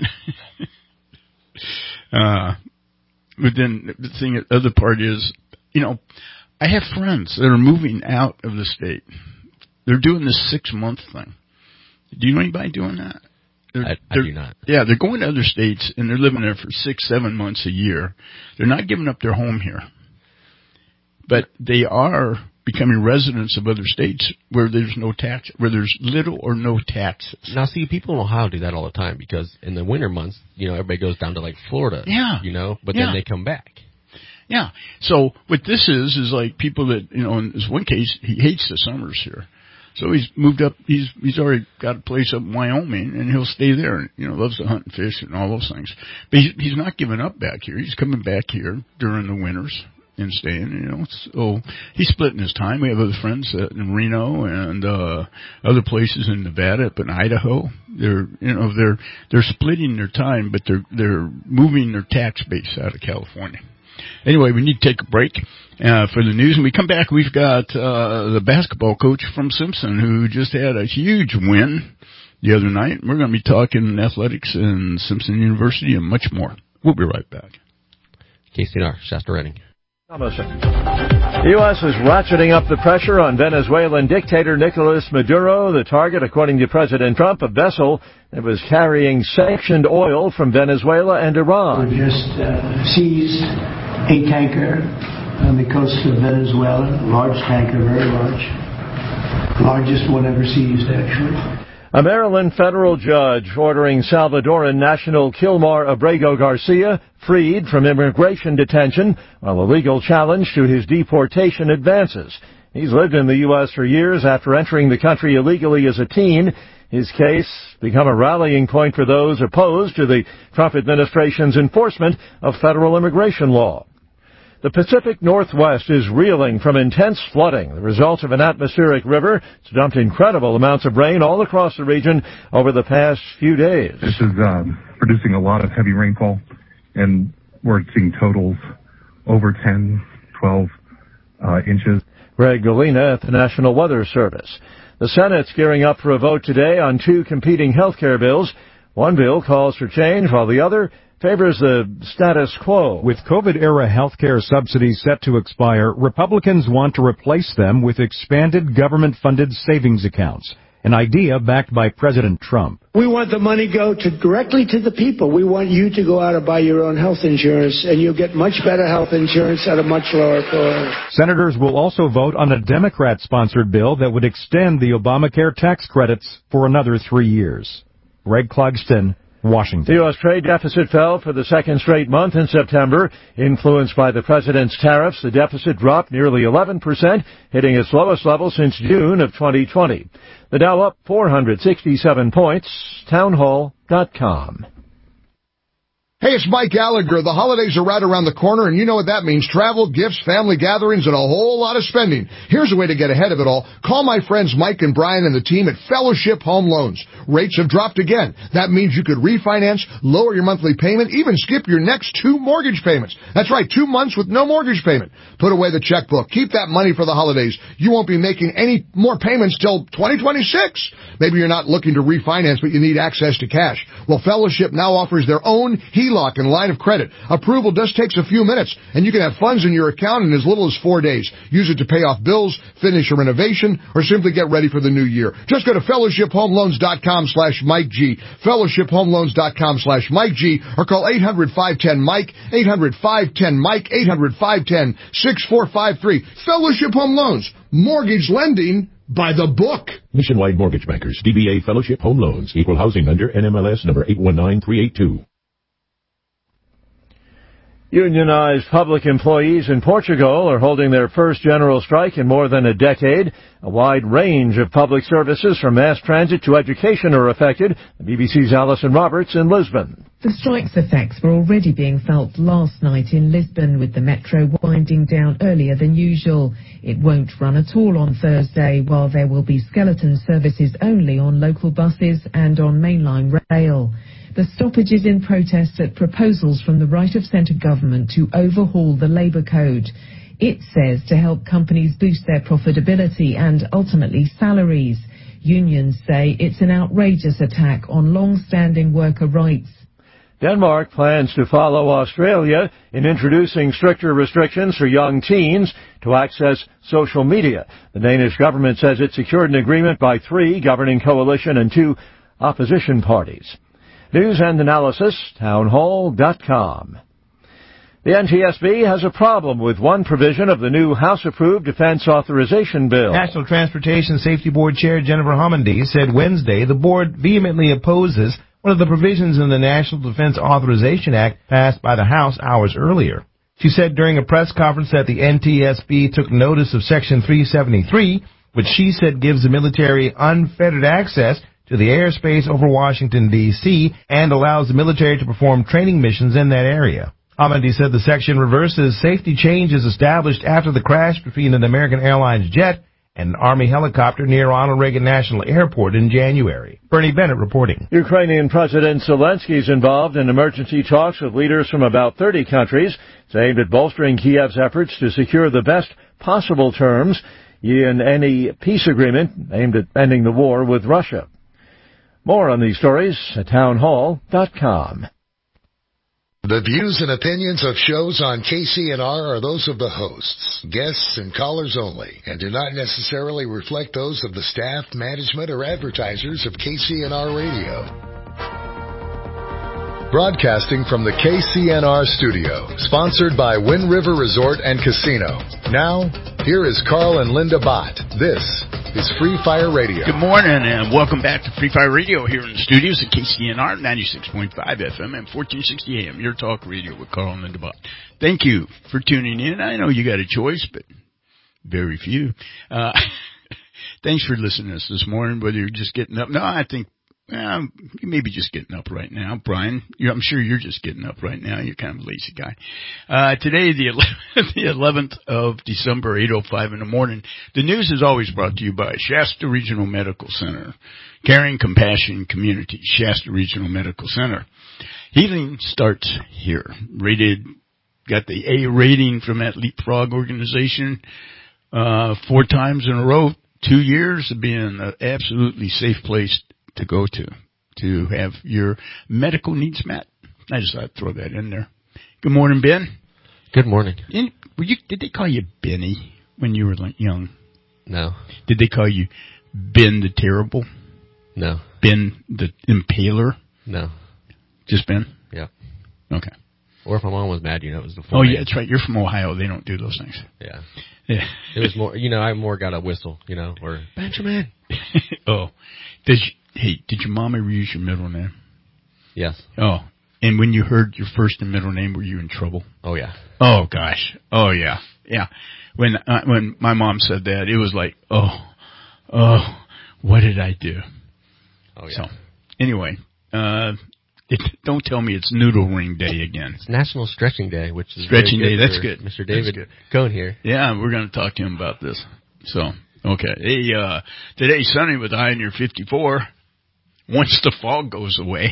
But then the other part is, I have friends that are moving out of the state. They're doing this 6-month thing. Do you know anybody doing that? I do not. Yeah, they're going to other states and they're living there for 6-7 months a year. They're not giving up their home here. But they are becoming residents of other states where there's little or no taxes. Now, see, people in Ohio do that all the time because in the winter months, everybody goes down to like Florida. Yeah. But then they come back. Yeah. So what this is like people that, in this one case, he hates the summers here. So he's moved up. He's already got a place up in Wyoming, and he'll stay there. And, loves to hunt and fish and all those things. But he's not giving up back here. He's coming back here during the winters and staying. So he's splitting his time. We have other friends in Reno and other places in Nevada, up in Idaho. They're splitting their time, but they're moving their tax base out of California. Anyway, we need to take a break for the news. When we come back, we've got the basketball coach from Simpson who just had a huge win the other night. We're going to be talking athletics and Simpson University and much more. We'll be right back. KCNR, Shasta Redding. The U.S. is ratcheting up the pressure on Venezuelan dictator Nicolas Maduro, the target, according to President Trump, a vessel that was carrying sanctioned oil from Venezuela and Iran. We just seized a tanker on the coast of Venezuela, a large tanker, very large. Largest one ever seized, actually. A Maryland federal judge ordering Salvadoran national Kilmar Abrego Garcia freed from immigration detention while a legal challenge to his deportation advances. He's lived in the U.S. for years after entering the country illegally as a teen. His case become a rallying point for those opposed to the Trump administration's enforcement of federal immigration law. The Pacific Northwest is reeling from intense flooding, the result of an atmospheric river. It's dumped incredible amounts of rain all across the region over the past few days. This is producing a lot of heavy rainfall, and we're seeing totals over 10, 12 inches. Greg Galena at the National Weather Service. The Senate's gearing up for a vote today on two competing health care bills. One bill calls for change, while the other favors the status quo. With COVID-era healthcare subsidies set to expire, Republicans want to replace them with expanded government-funded savings accounts, an idea backed by President Trump. We want the money go directly to the people. We want you to go out and buy your own health insurance, and you'll get much better health insurance at a much lower cost. Senators will also vote on a Democrat-sponsored bill that would extend the Obamacare tax credits for another 3 years. Greg Clugston, Washington. The U.S. trade deficit fell for the second straight month in September. Influenced by the president's tariffs, the deficit dropped nearly 11%, hitting its lowest level since June of 2020. The Dow up 467 points. Townhall.com. Hey, it's Mike Gallagher. The holidays are right around the corner, and you know what that means. Travel, gifts, family gatherings, and a whole lot of spending. Here's a way to get ahead of it all. Call my friends Mike and Brian and the team at Fellowship Home Loans. Rates have dropped again. That means you could refinance, lower your monthly payment, even skip your next 2 mortgage payments. That's right, 2 months with no mortgage payment. Put away the checkbook. Keep that money for the holidays. You won't be making any more payments till 2026. Maybe you're not looking to refinance, but you need access to cash. Well, Fellowship now offers their own HELOC and line of credit. Approval just takes a few minutes, and you can have funds in your account in as little as 4 days. Use it to pay off bills, finish a renovation, or simply get ready for the new year. Just go to fellowshiphomeloans.com/Mike G, fellowshiphomeloans.com/Mike G, or call 800-510-MIKE, 800-510-MIKE, 800-510-6453. Fellowship Home Loans. Mortgage lending by the book. Nationwide Mortgage Bankers, DBA Fellowship Home Loans, Equal Housing Lender, NMLS number 819382. Unionized public employees in Portugal are holding their first general strike in more than a decade. A wide range of public services from mass transit to education are affected. The BBC's Alison Roberts in Lisbon. The strike's effects were already being felt last night in Lisbon, with the metro winding down earlier than usual. It won't run at all on Thursday, while there will be skeleton services only on local buses and on mainline rail. The stoppage is in protest at proposals from the right-of-centre government to overhaul the labour code. It says to help companies boost their profitability and ultimately salaries. Unions say it's an outrageous attack on long-standing worker rights. Denmark plans to follow Australia in introducing stricter restrictions for young teens to access social media. The Danish government says it secured an agreement by 3 governing coalition and 2 opposition parties. News and analysis, townhall.com. The NTSB has a problem with one provision of the new House-approved Defense Authorization Bill. National Transportation Safety Board Chair Jennifer Homendy said Wednesday the board vehemently opposes one of the provisions in the National Defense Authorization Act passed by the House hours earlier. She said during a press conference that the NTSB took notice of Section 373, which she said gives the military unfettered access to the airspace over Washington, D.C., and allows the military to perform training missions in that area. Homendy said the section reverses safety changes established after the crash between an American Airlines jet and an Army helicopter near Ronald Reagan National Airport in January. Bernie Bennett reporting. Ukrainian President Zelensky is involved in emergency talks with leaders from about 30 countries. It's aimed at bolstering Kiev's efforts to secure the best possible terms in any peace agreement aimed at ending the war with Russia. More on these stories at townhall.com. The views and opinions of shows on KCNR are those of the hosts, guests, and callers only, and do not necessarily reflect those of the staff, management, or advertisers of KCNR Radio. Broadcasting from the KCNR studio, sponsored by Wind River Resort and Casino. Now, here is Carl and Linda Bott. This is Free Fire Radio. Good morning, and welcome back to Free Fire Radio here in the studios at KCNR 96.5 FM and 1460 AM. Your talk radio with Carl and Linda Bott. Thank you for tuning in. I know you got a choice, but very few. Thanks for listening to us this morning, whether you're just getting up. No, I think you may be just getting up right now. Brian, I'm sure you're just getting up right now. You're kind of a lazy guy. Today, the 11th of December, 8:05 in the morning. The news is always brought to you by Shasta Regional Medical Center. Caring Compassion Community, Shasta Regional Medical Center. Healing starts here. Got the A rating from that Leapfrog organization 4 times in a row. 2 years of being an absolutely safe place to go to have your medical needs met. I just thought I'd throw that in there. Good morning, Ben. Good morning. Did they call you Benny when you were young? No. Did they call you Ben the Terrible? No. Ben the Impaler? No. Just Ben? Yeah. Okay. Or if my mom was mad, it was the full Oh, name. yeah, that's right. You're from Ohio. They don't do those things. Yeah. Yeah. It was more, I more got a whistle, or Benjamin. Oh. Did your mom ever use your middle name? Yes. Oh. And when you heard your first and middle name, were you in trouble? Oh, yeah. Oh, gosh. Oh, yeah. Yeah. When my mom said that, it was like, oh, what did I do? Oh, yeah. So, anyway, don't tell me it's Noodle Ring Day again. It's National Stretching Day, which is Stretching Day, that's good. good. Mr. David Cohn here. Yeah, we're going to talk to him about this. So, okay. Hey, today's sunny with a high near 54. Once the fog goes away,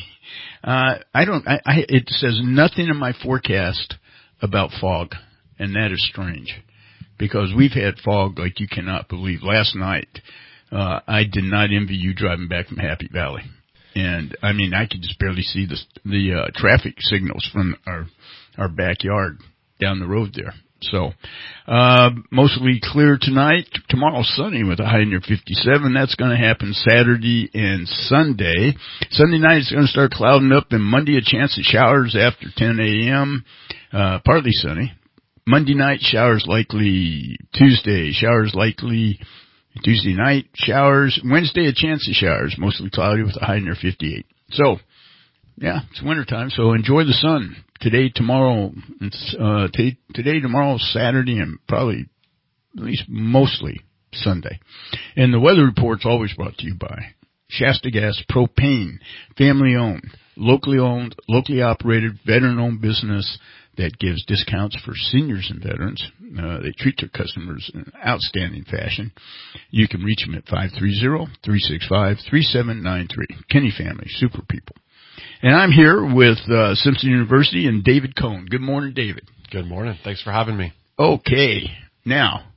it says nothing in my forecast about fog, and that is strange, because we've had fog like you cannot believe. Last night, I did not envy you driving back from Happy Valley. And, I could just barely see the traffic signals from our backyard down the road there. So, mostly clear tonight. Tomorrow sunny with a high near 57. That's going to happen Saturday and Sunday. Sunday night it's going to start clouding up, and Monday a chance of showers after 10 a.m. Partly sunny. Monday night showers likely. Tuesday showers likely. Tuesday night showers. Wednesday a chance of showers, mostly cloudy with a high near 58. So, yeah, it's wintertime, so enjoy the sun. Today, tomorrow, Saturday, and probably at least mostly Sunday. And the weather report's always brought to you by Shasta Gas Propane, family owned, locally operated, veteran-owned business that gives discounts for seniors and veterans. They treat their customers in outstanding fashion. You can reach them at 530-365-3793. Kenny family, super people. And I'm here with Simpson University and David Cohn. Good morning, David. Good morning. Thanks for having me. Okay. Now,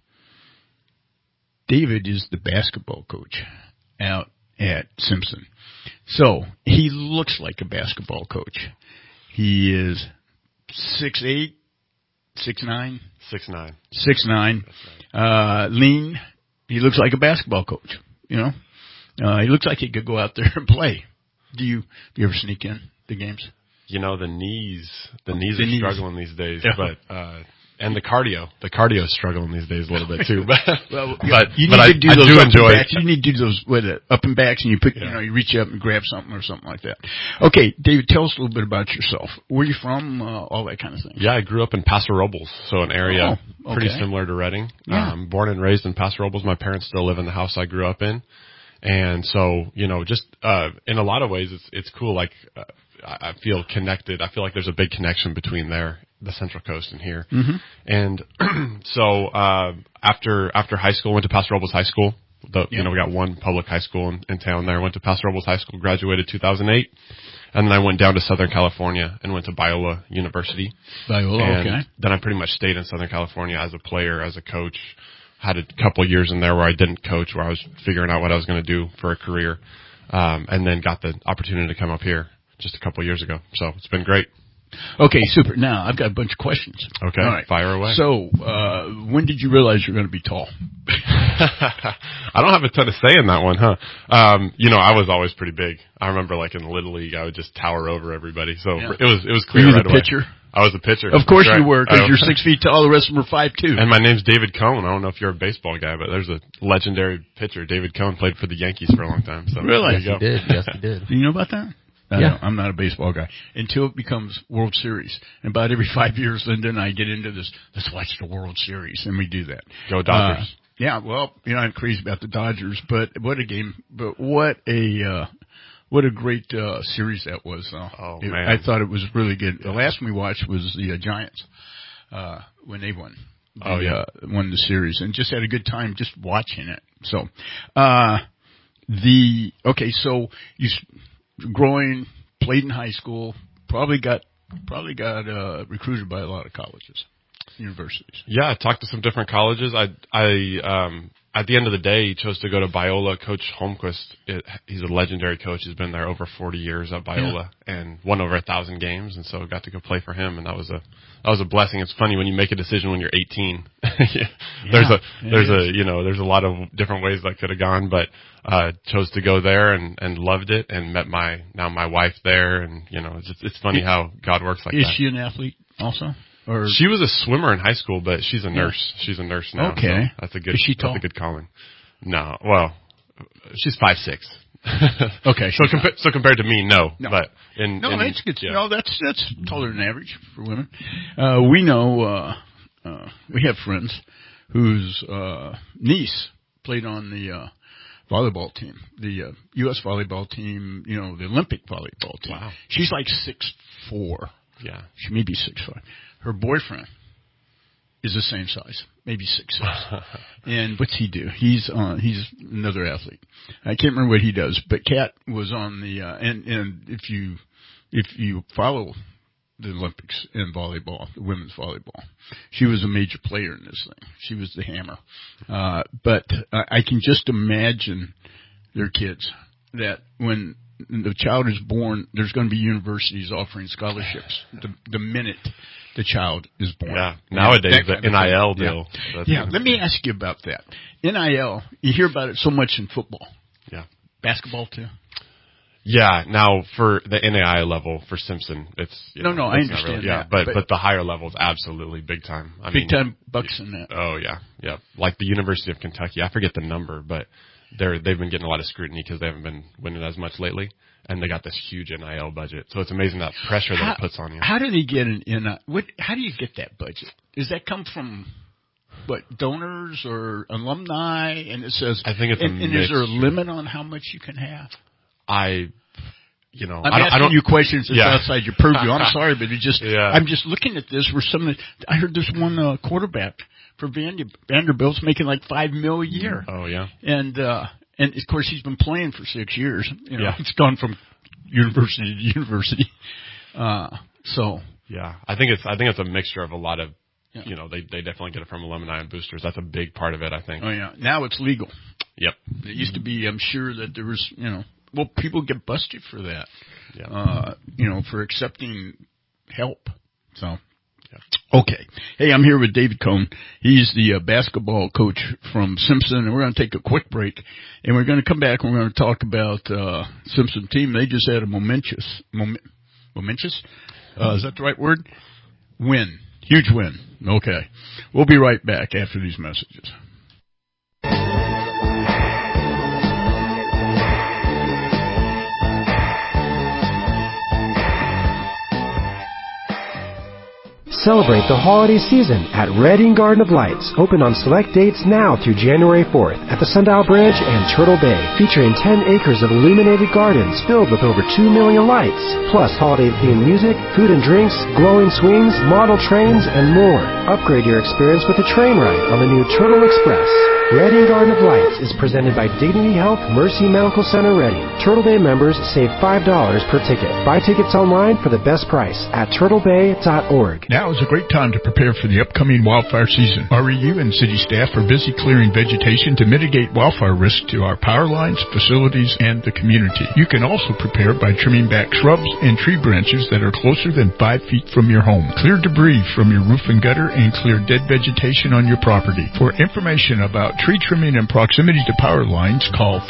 David is the basketball coach out at Simpson. So, he looks like a basketball coach. He is 6'8", 6'9"? 6'9". 6'9". Right. Lean. He looks like a basketball coach, He looks like he could go out there and play. Do you ever sneak in the games? The knees are struggling these days, but And the cardio is struggling these days a little bit too. But you need to do those up and backs. You need to do those up and backs, and you reach up and grab something or something like that. Okay, David, tell us a little bit about yourself. Where are you from? All that kind of thing. Yeah, I grew up in Paso Robles, so an area pretty similar to Reading. Yeah. Born and raised in Paso Robles. My parents still live in the house I grew up in, and so just in a lot of ways, it's cool. Like I feel connected. I feel like there's a big connection between the Central Coast and here. Mm-hmm. And so after high school, went to Paso Robles High School. We got one public high school in town there. Went to Paso Robles High School, graduated 2008, and then I went down to Southern California and went to Biola University. Okay. Then I pretty much stayed in Southern California as a player, as a coach. Had a couple of years in there where I didn't coach, where I was figuring out what I was going to do for a career, and then got the opportunity to come up here just a couple of years ago. So it's been great. Okay, super. Now, I've got a bunch of questions. Okay, all right. Fire away. So, when did you realize you're going to be tall? I don't have a ton to say in that one, huh? I was always pretty big. I remember, like, in Little League, I would just tower over everybody. So it was clear right away. Were you the pitcher? I was a pitcher. Of course you were, because you're 6 feet tall. The rest of them are 5'2". And my name's David Cone. I don't know if you're a baseball guy, but there's a legendary pitcher. David Cone played for the Yankees for a long time. So really? There you go. He did. Yes, he did. Do you know about that? Yeah. I'm not a baseball guy. Until it becomes World Series. And about every 5 years, Linda and I get into this, let's watch the World Series, and we do that. Go Dodgers. Yeah, well, I'm crazy about the Dodgers, but what a game. But what a great series that was. Man. I thought it was really good. The last one we watched was the Giants, when they won. Won the series, and just had a good time just watching it. So, so you growing, played in high school, probably got recruited by a lot of colleges, universities. Yeah, I talked to some different colleges. At the end of the day, he chose to go to Biola. Coach Holmquist, he's a legendary coach. He's been there over 40 years at Biola and won over 1,000 games, and so got to go play for him, and that was a blessing. It's funny when you make a decision when you're 18. There's a lot of different ways that could have gone, but chose to go there and loved it, and met my wife there, and it's funny how God works like that. Is she an athlete also? Or she was a swimmer in high school, but she's a nurse. She's a nurse now. Okay. So that's a good. Is she tall? That's a good calling. No. Well, she's 5'6". Okay. So compared to me, no. But that's good. Yeah. No, that's taller than average for women. We know we have friends whose niece played on the volleyball team, the U.S. volleyball team. The Olympic volleyball team. Wow. She's like 6'4". Yeah. She may be 6'5". Her boyfriend is the same size, maybe 6'6". And what's he do? He's another athlete. I can't remember what he does, but Kat was on the and if you follow the Olympics in volleyball, the women's volleyball, she was a major player in this thing. She was the hammer. But I can just imagine their kids that when the child is born, there's going to be universities offering scholarships the minute the child is born. Yeah, nowadays the NIL deal. Yeah, let me ask you about that. NIL, you hear about it so much in football. Yeah. Basketball too? Yeah, now for the NAIA level for Simpson, it's I understand that. But the higher levels, absolutely big time. Big time bucks in that. Oh yeah. Like the University of Kentucky, I forget the number, but they've been getting a lot of scrutiny because they haven't been winning as much lately, and they got this huge NIL budget. So it's amazing that pressure that it puts on you. How do they get an NIL? How do you get that budget? Does that come from donors or alumni? And it says I think it's a mix. And is there a limit on how much you can have? I'm asking you questions that's outside your purview. I'm sorry, but I'm just looking at this. I heard this one quarterback for Vanderbilt's making like $5 million a year. Oh yeah, and of course he's been playing for 6 years. It's gone from university to university. So yeah, I think it's a mixture of a lot of. They definitely get it from alumni and boosters. That's a big part of it, I think. Oh yeah, now it's legal. Yep. It used to be. I'm sure that there was people get busted for that. Yeah. For accepting help. So. Yeah. Okay. Hey, I'm here with David Cone. He's the basketball coach from Simpson, and we're going to take a quick break, and we're going to come back and we're going to talk about Simpson team. They just had a momentous, is that the right word? Win. Huge win Okay. We'll be right back after these messages. Celebrate the holiday season at Redding Garden of Lights, open on select dates now through January 4th at the Sundial Bridge and Turtle Bay, featuring 10 acres of illuminated gardens filled with over 2 million lights, plus holiday-themed music, food and drinks, glowing swings, model trains, and more. Upgrade your experience with a train ride on the new Turtle Express. Redding Garden of Lights is presented by Dignity Health Mercy Medical Center Redding. Turtle Bay members save $5 per ticket. Buy tickets online for the best price at turtlebay.org. Now is a great time to prepare for the upcoming wildfire season. REU and city staff are busy clearing vegetation to mitigate wildfire risk to our power lines, facilities, and the community. You can also prepare by trimming back shrubs and tree branches that are closer than 5 feet from your home. Clear debris from your roof and gutter and clear dead vegetation on your property. For information about tree trimming and proximity to power lines, call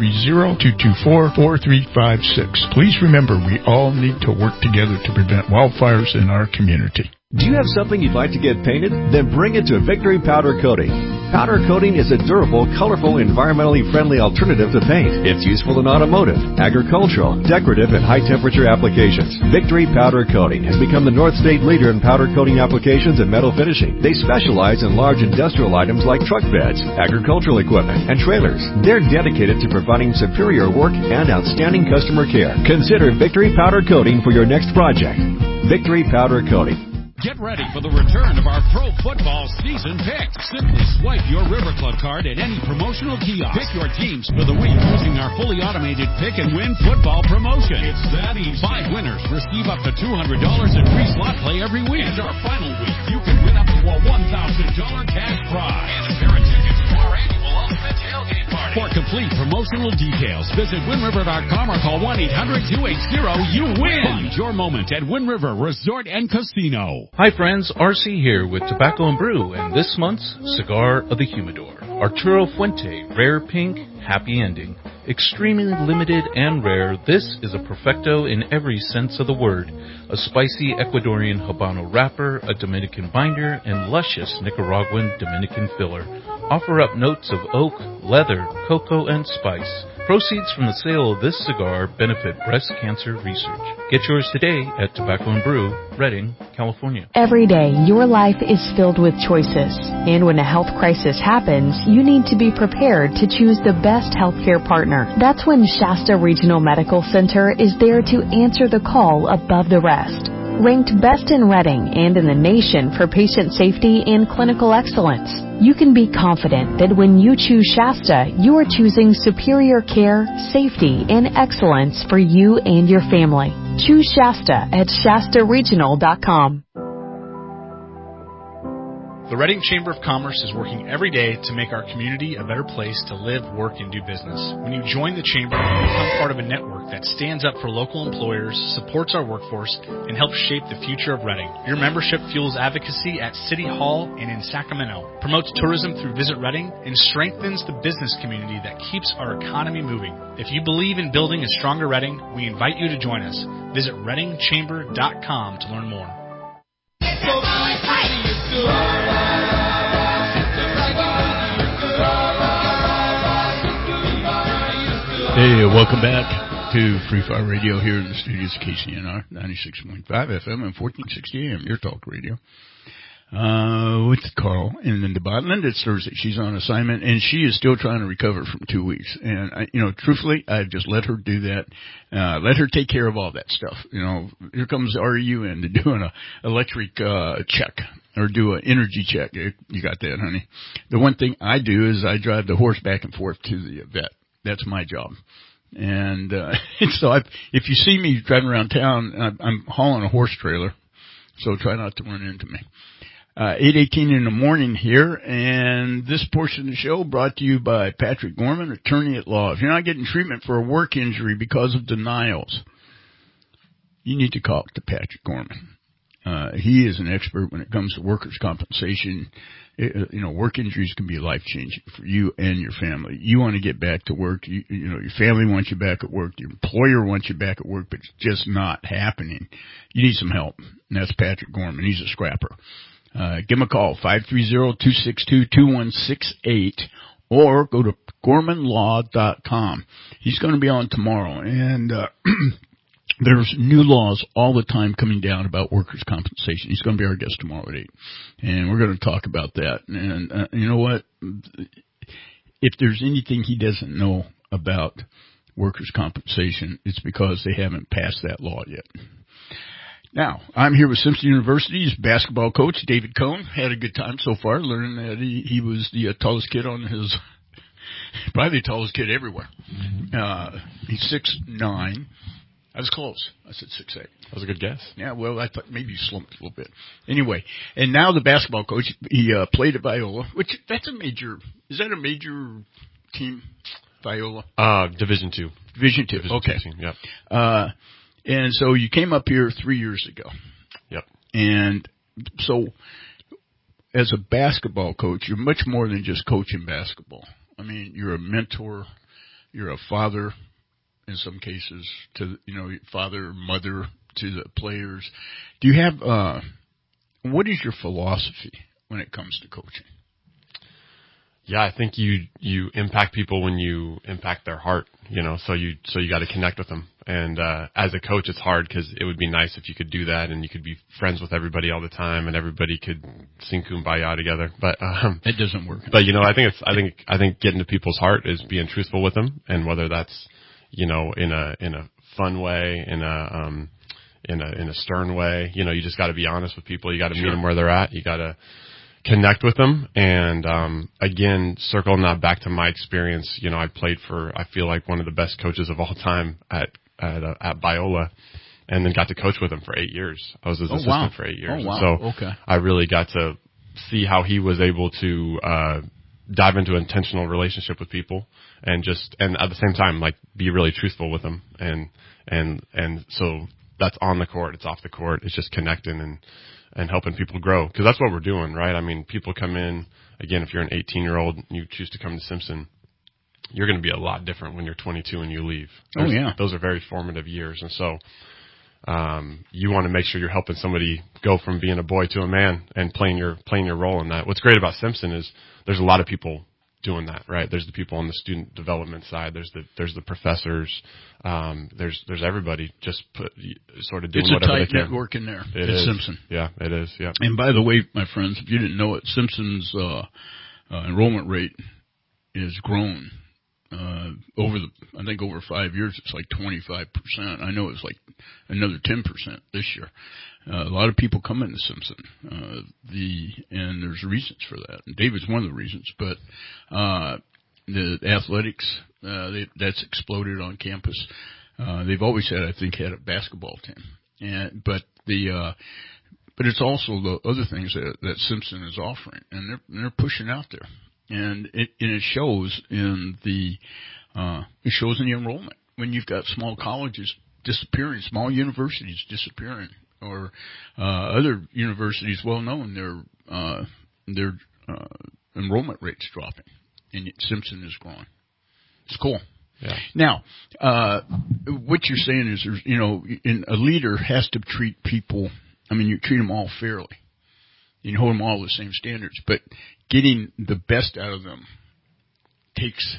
530-224-4356. Please remember, we all need to work together to prevent wildfires in our community. Do you have something you'd like to get painted? Then bring it to Victory Powder Coating. Powder coating is a durable, colorful, environmentally friendly alternative to paint. It's useful in automotive, agricultural, decorative, and high-temperature applications. Victory Powder Coating has become the North State leader in powder coating applications and metal finishing. They specialize in large industrial items like truck beds, agricultural equipment, and trailers. They're dedicated to providing superior work and outstanding customer care. Consider Victory Powder Coating for your next project. Victory Powder Coating. Get ready for the return of our pro football season picks. Simply swipe your River Club card at any promotional kiosk. Pick your teams for the week using our fully automated pick and win football promotion. It's that easy. 5 winners receive up to $200 in free slot play every week. And our final week, you can win up to a $1,000 cash prize. And a pair of tickets to our annual Ultimate Tailgate Party. For complete promotional details, visit WinRiver.com or call 1-800-280-YOU-WIN. Find your moment at Wind River Resort and Casino. Hi friends, RC here with Tobacco and Brew and this month's Cigar of the Humidor. Arturo Fuente, Rare Pink, Happy Ending. Extremely limited and rare, this is a perfecto in every sense of the word. A spicy Ecuadorian Habano wrapper, a Dominican binder, and luscious Nicaraguan Dominican filler. Offer up notes of oak, leather, cocoa, and spice. Proceeds from the sale of this cigar benefit breast cancer research. Get yours today at Tobacco and Brew, Redding, California. Every day, your life is filled with choices. And when a health crisis happens, you need to be prepared to choose the best healthcare partner. That's when Shasta Regional Medical Center is there to answer the call above the rest. Ranked best in Redding and in the nation for patient safety and clinical excellence, you can be confident that when you choose Shasta, you are choosing superior care, safety, and excellence for you and your family. Choose Shasta at ShastaRegional.com. The Redding Chamber of Commerce is working every day to make our community a better place to live, work, and do business. When you join the Chamber, you become part of a network that stands up for local employers, supports our workforce, and helps shape the future of Redding. Your membership fuels advocacy at City Hall and in Sacramento, promotes tourism through Visit Redding, and strengthens the business community that keeps our economy moving. If you believe in building a stronger Redding, we invite you to join us. Visit ReddingChamber.com to learn more. Hey, welcome back to Free Fire Radio here in the studios of KCNR, 96.5 FM and 1460 AM, your talk radio. With Carl in the department. It's Thursday. She's on assignment, and she is still trying to recover from 2 weeks. And, truthfully, I've just let her do that. Let her take care of all that stuff. Here comes REU in to do an electric check or do an energy check. You got that, honey. The one thing I do is I drive the horse back and forth to the vet. That's my job. And so if you see me driving around town, I'm hauling a horse trailer, so try not to run into me. 8:18 in the morning here, and this portion of the show brought to you by Patrick Gorman, attorney at law. If you're not getting treatment for a work injury because of denials, you need to talk to Patrick Gorman. He is an expert when it comes to workers' compensation. Work injuries can be life-changing for you and your family. You want to get back to work. Your family wants you back at work. Your employer wants you back at work, but it's just not happening. You need some help, and that's Patrick Gorman. He's a scrapper. Give him a call, 530-262-2168, or go to GormanLaw.com. He's going to be on tomorrow, and there's new laws all the time coming down about workers' compensation. He's going to be our guest tomorrow at 8, and we're going to talk about that. And you know what? If there's anything he doesn't know about workers' compensation, it's because they haven't passed that law yet. Now, I'm here with Simpson University's basketball coach, David Cohn. Had a good time so far, learning that he was the tallest kid on his, probably the tallest kid everywhere. He's 6'9". I was close. I said 6'8". That was a good guess. Yeah, well, I thought maybe you slumped a little bit. Anyway, and now the basketball coach, he played at Viola, which that's a major, is that a major team, Viola? Division II. Division II, Division okay. II team, yep. And so you came up here 3 years ago. Yep. And so as a basketball coach, you're much more than just coaching basketball. I mean, you're a mentor, you're a father in some cases to, father or mother to the players. Do you have, what is your philosophy when it comes to coaching? Yeah, I think you impact people when you impact their heart, so you got to connect with them. And as a coach, it's hard because it would be nice if you could do that and you could be friends with everybody all the time and everybody could sing Kumbaya together. But it doesn't work. But I think getting to people's heart is being truthful with them, and whether that's in a fun way, in a stern way, you just got to be honest with people. You got to meet them where they're at. You got to connect with them. And, again, circling that back to my experience, I played for, I feel like one of the best coaches of all time at Biola, and then got to coach with him for 8 years. I was his assistant for 8 years. Oh, wow. So okay. I really got to see how he was able to, dive into an intentional relationship with people and at the same time, like, be really truthful with them. And so that's on the court. It's off the court. It's just connecting and helping people grow. Because that's what we're doing, right? I mean, people come in, again, if you're an 18-year-old and you choose to come to Simpson, you're going to be a lot different when you're 22 and you leave. Those are very formative years. And so you want to make sure you're helping somebody go from being a boy to a man and playing your role in that. What's great about Simpson is there's a lot of people doing that, right? There's the people on the student development side. There's the professors. There's everybody just sort of doing whatever they can. It's a tight network in there at Simpson. Yeah, it is. Yeah. And by the way, my friends, if you didn't know it, Simpson's enrollment rate is grown over 5 years. It's like 25%. I know it's like another 10% this year. A lot of people come into Simpson, and there's reasons for that. And David's one of the reasons, but the athletics that's exploded on campus. They've always had a basketball team, but it's also the other things that Simpson is offering, and they're pushing out there, and it shows in the enrollment when you've got small colleges disappearing, small universities disappearing. Or other universities, well known, their enrollment rates dropping, and Simpson is growing. It's cool. Yeah. Now, what you're saying is, a leader has to treat people. I mean, you treat them all fairly. You hold them all the same standards, but getting the best out of them takes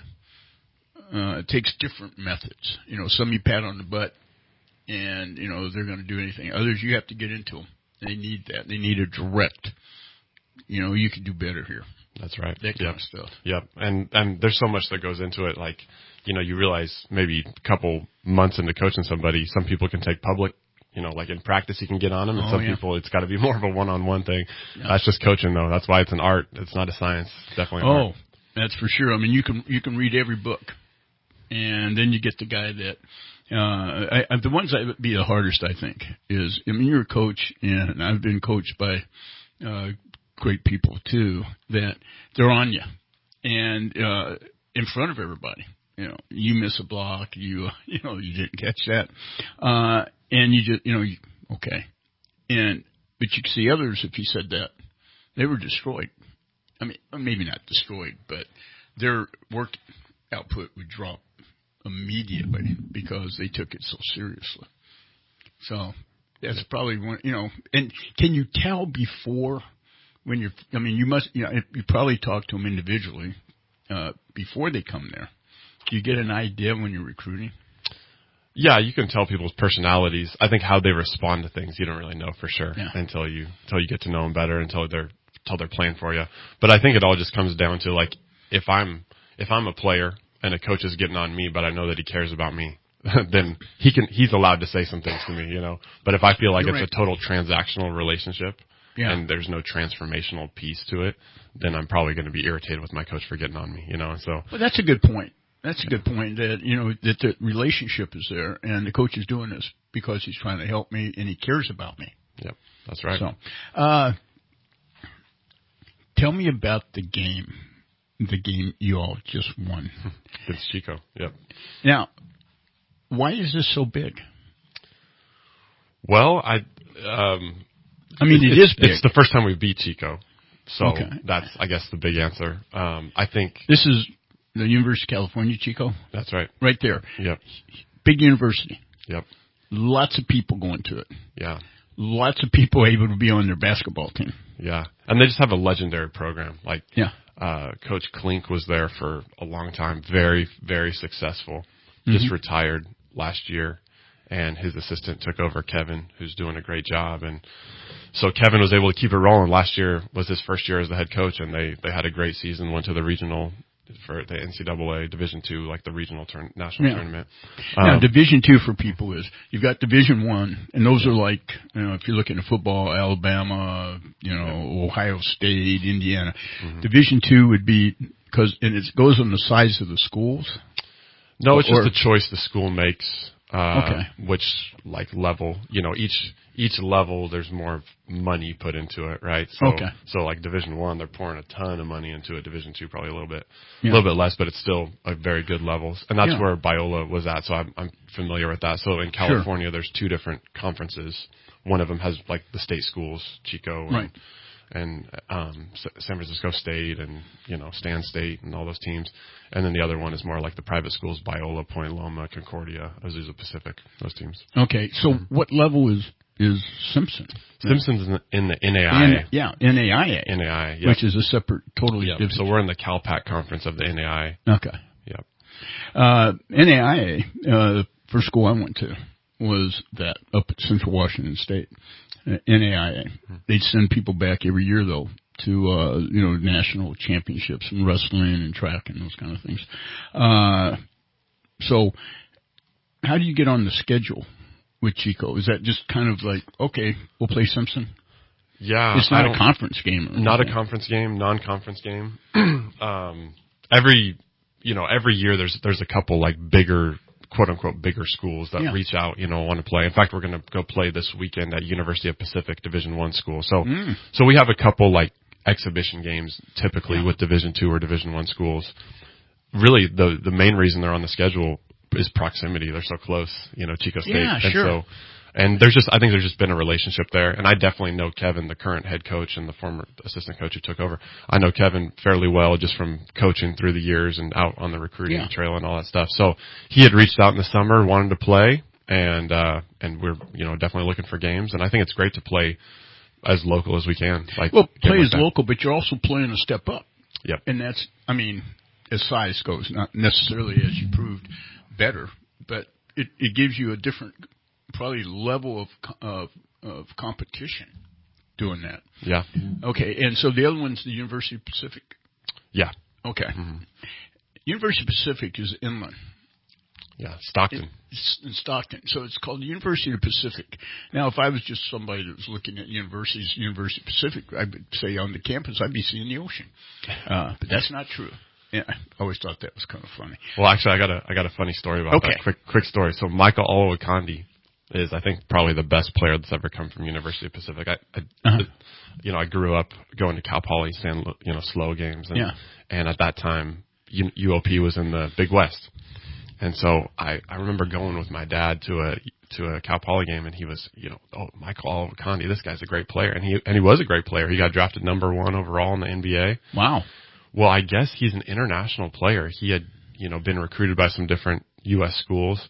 different methods. Some you pat on the butt. And, they're going to do anything. Others, you have to get into them. They need that. They need a direct, you can do better here. That's right. That kind of stuff. Yep. And there's so much that goes into it. Like, you realize maybe a couple months into coaching somebody, some people can take public, like in practice you can get on them. And some people, it's got to be more of a one-on-one thing. Yeah. That's just coaching, though. That's why it's an art. It's not a science. It's definitely an art. That's for sure. I mean, you can read every book. And then you get the guy that, the ones that would be the hardest, I think, is, you're a coach, and I've been coached by great people, too, that they're on you. And in front of everybody. You miss a block, you didn't catch that. And you just, okay. But you can see others, if you said that, they were destroyed. I mean, maybe not destroyed, but their work output would drop immediately because they took it so seriously. So that's probably one, and can you tell before when you probably talk to them individually before they come there. Do you get an idea when you're recruiting? Yeah, you can tell people's personalities. I think how they respond to things, you don't really know for sure until you get to know them better, until they're playing for you. But I think it all just comes down to, like, if I'm a player and a coach is getting on me, but I know that he cares about me, then he's allowed to say some things to me, you know. But if I feel like it's a total transactional relationship and there's no transformational piece to it, then I'm probably going to be irritated with my coach for getting on me, you know. So, well, that's a good point. That's a good point, that, you know, that the relationship is there, and the coach is doing this because he's trying to help me and he cares about me. Yep, that's right. So, tell me about the game you all just won. Against Chico, yep. Now, why is this so big? Well, it is big. It's the first time we beat Chico, so that's, I guess, the big answer. I think this is the University of California, Chico. That's right. Right there. Yep. Big university. Yep. Lots of people going to it. Yeah. Lots of people able to be on their basketball team. Yeah. And they just have a legendary program. Like, Coach Klink was there for a long time. Very, very successful. Just retired last year. And his assistant took over, Kevin, who's doing a great job. And so Kevin was able to keep it rolling. Last year was his first year as the head coach, and they had a great season, went to the regional for the NCAA Division II, like the regional national tournament. Now, Division II for people is, you've got Division I, and those are like, you know, if you're looking at football, Alabama, you know, Ohio State, Indiana. Division II would be, and it goes on the size of the schools? No, it's just a choice the school makes. Which, like, level, you know, each level there's more money put into it, right? So like Division I, they're pouring a ton of money into it. Division II, probably a little bit less, but it's still a very good levels. And that's where Biola was at. So I'm familiar with that. So in California, there's two different conferences. One of them has, like, the state schools, Chico and San Francisco State and, you know, Stan State and all those teams. And then the other one is more like the private schools, Biola, Point Loma, Concordia, Azusa Pacific, those teams. Okay, so what level is Simpson? Simpson's in the NAIA. NAIA. NAIA, yep. Which is a separate, totally different. So we're in the CalPAC conference of the NAIA. Okay. Yep. NAIA, the first school I went to was that up at Central Washington State. NAIA. They'd send people back every year, though, to, you know, national championships and wrestling and track and those kind of things. So how do you get on the schedule with Chico? Is that just kind of like, okay, we'll play Simpson? Yeah. It's not a conference game. Not a conference game, non-conference game. Every year there's a couple, like, bigger, quote-unquote bigger schools that reach out, you know, want to play. In fact, we're going to go play this weekend at University of Pacific Division I school. So we have a couple, like, exhibition games typically with Division II or Division I schools. Really, the main reason they're on the schedule is proximity. They're so close, you know, Chico State. Yeah, sure. And I think there's just been a relationship there. And I definitely know Kevin, the current head coach and the former assistant coach who took over. I know Kevin fairly well just from coaching through the years and out on the recruiting trail and all that stuff. So he had reached out in the summer, wanted to play, and we're, you know, definitely looking for games. And I think it's great to play as local as we can. Like, well, play as local, but you're also playing a step up. Yep. And that's, I mean, as size goes, not necessarily as you proved better, but it gives you a different, probably level of competition doing that. Yeah. Okay, and so the other one's the University of Pacific. Yeah. Okay. University of Pacific is inland. Yeah, Stockton. It's in Stockton. So it's called the University of Pacific. Now, if I was just somebody that was looking at universities, University of Pacific, I would say on the campus, I'd be seeing the ocean. But that's not true. Yeah, I always thought that was kind of funny. Well, actually, I got a funny story about that. Quick story. So Michael Olowokandi is, I think, probably the best player that's ever come from University of Pacific. You know, I grew up going to Cal Poly, slow games, and at that time, UOP was in the Big West, and so I remember going with my dad to a Cal Poly game, and he was, Michael Olowokandi, this guy's a great player, and he was a great player. He got drafted number 1 overall in the NBA. Wow. Well, I guess he's an international player. He had, been recruited by some different U.S. schools.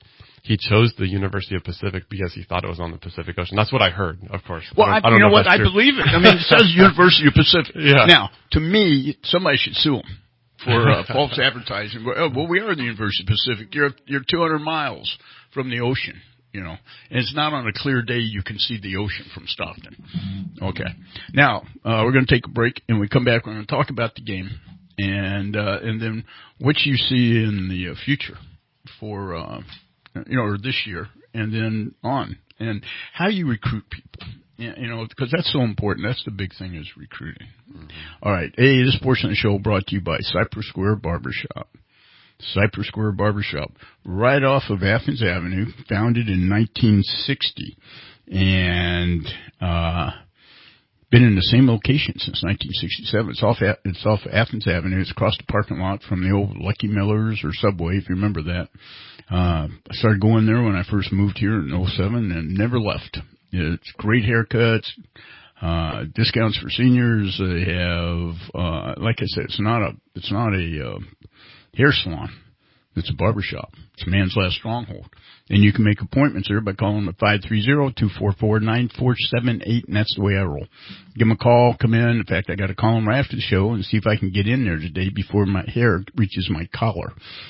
he chose the University of Pacific because he thought it was on the Pacific Ocean. That's what I heard, of course. Well, I don't you know if what? that's I true. believe it. I mean, it says University of Pacific. Yeah. Now, to me, somebody should sue him for false advertising. Well, we are the University of Pacific. You're 200 miles from the ocean. You know, and it's not on a clear day you can see the ocean from Stockton. Okay. Now, we're going to take a break, and we come back, we're going to talk about the game and then what you see in the future for, or this year and then on, and how you recruit people. You know, because that's so important. That's the big thing is recruiting. Mm-hmm. All right. Hey, this portion of the show brought to you by Cypress Square Barbershop. Cypress Square Barbershop, right off of Athens Avenue, founded in 1960, and been in the same location since 1967. It's off Athens Avenue. It's across the parking lot from the old Lucky Miller's or Subway, if you remember that. I started going there when I first moved here in 2007 and never left. It's great haircuts, discounts for seniors. They have, like I said, it's not a hair salon. It's a barbershop. It's a man's last stronghold. And you can make appointments there by calling them at 530-244-9478, and that's the way I roll. Give them a call, come in. In fact, I got to call them right after the show and see if I can get in there today before my hair reaches my collar.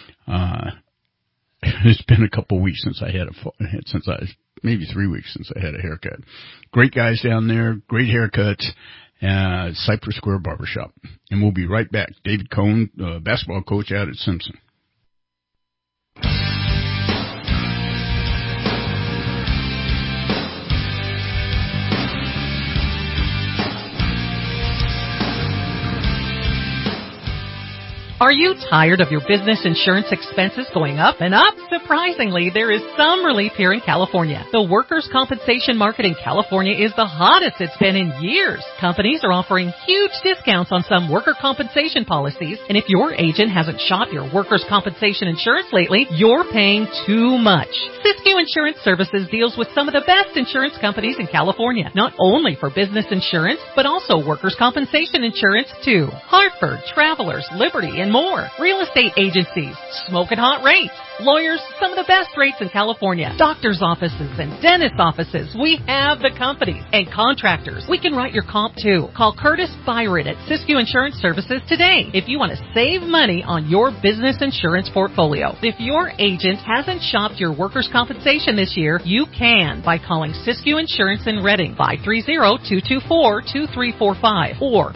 It's been a couple of weeks since maybe 3 weeks since I had a haircut. Great guys down there, great haircuts. Cypress Square Barbershop. And we'll be right back. David Cohn, basketball coach out at Simpson. Are you tired of your business insurance expenses going up and up? Surprisingly, there is some relief here in California. The workers' compensation market in California is the hottest it's been in years. Companies are offering huge discounts on some worker compensation policies, and if your agent hasn't shopped your workers' compensation insurance lately, you're paying too much. Siskiyou Insurance Services deals with some of the best insurance companies in California, not only for business insurance, but also workers' compensation insurance too. Hartford, Travelers, Liberty, and more. Real estate agencies, smoking hot rates. Lawyers, some of the best rates in California. Doctors' offices and dentist offices. We have the companies. And contractors. We can write your comp too. Call Curtis Byron at Siskiyou Insurance Services today if you want to save money on your business insurance portfolio. If your agent hasn't shopped your workers' compensation this year, you can by calling Siskiyou Insurance in Redding, 530-224-2345 or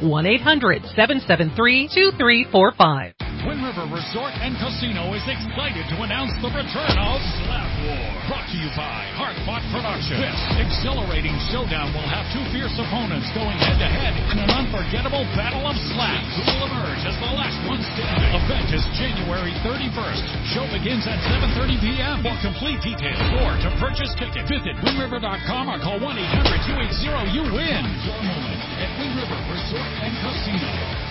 1-800-773-2345. Wind River Resort and Casino is excited to announce the return of Slap War. Brought to you by Hard-Fought Productions. This exhilarating showdown will have two fierce opponents going head-to-head in an unforgettable battle of slaps. Who will emerge as the last one standing? Event is January 31st. Show begins at 7:30 p.m. For complete details or to purchase tickets, visit WindRiver.com or call 1-800-280-YOU-WIN. Your moment at Wind River Resort and Casino.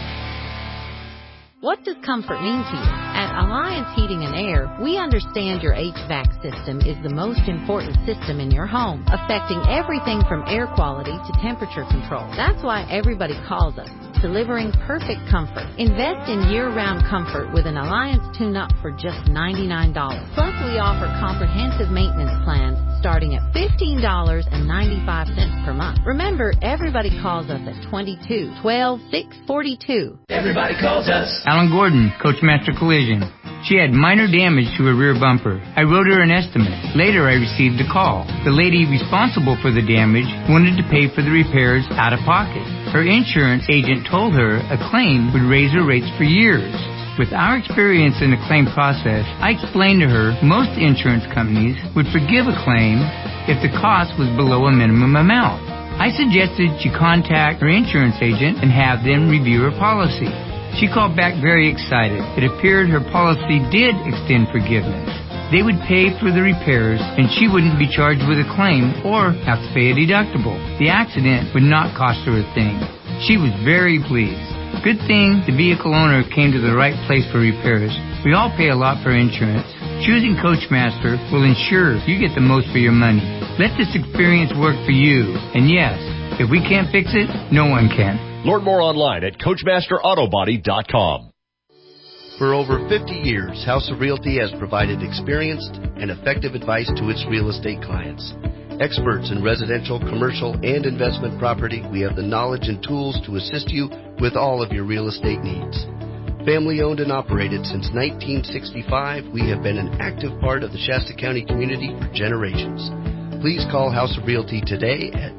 What does comfort mean to you? At Alliance Heating and Air, we understand your HVAC system is the most important system in your home, affecting everything from air quality to temperature control. That's why everybody calls us, delivering perfect comfort. Invest in year-round comfort with an Alliance tune-up for just $99. Plus, we offer comprehensive maintenance plans starting at $15.95 per month. Remember, everybody calls us at 22-12-642. Everybody calls us. Alan Gordon, Coachmaster Collision. She had minor damage to her rear bumper. I wrote her an estimate. Later, I received a call. The lady responsible for the damage wanted to pay for the repairs out of pocket. Her insurance agent told her a claim would raise her rates for years. With our experience in the claim process, I explained to her most insurance companies would forgive a claim if the cost was below a minimum amount. I suggested she contact her insurance agent and have them review her policy. She called back very excited. It appeared her policy did extend forgiveness. They would pay for the repairs, and she wouldn't be charged with a claim or have to pay a deductible. The accident would not cost her a thing. She was very pleased. Good thing the vehicle owner came to the right place for repairs. We all pay a lot for insurance. Choosing Coachmaster will ensure you get the most for your money. Let this experience work for you. And yes, if we can't fix it, no one can. Learn more online at CoachmasterAutobody.com. For over 50 years, House of Realty has provided experienced and effective advice to its real estate clients. Experts in residential, commercial, and investment property, we have the knowledge and tools to assist you with all of your real estate needs. Family owned and operated since 1965, we have been an active part of the Shasta County community for generations. Please call House of Realty today at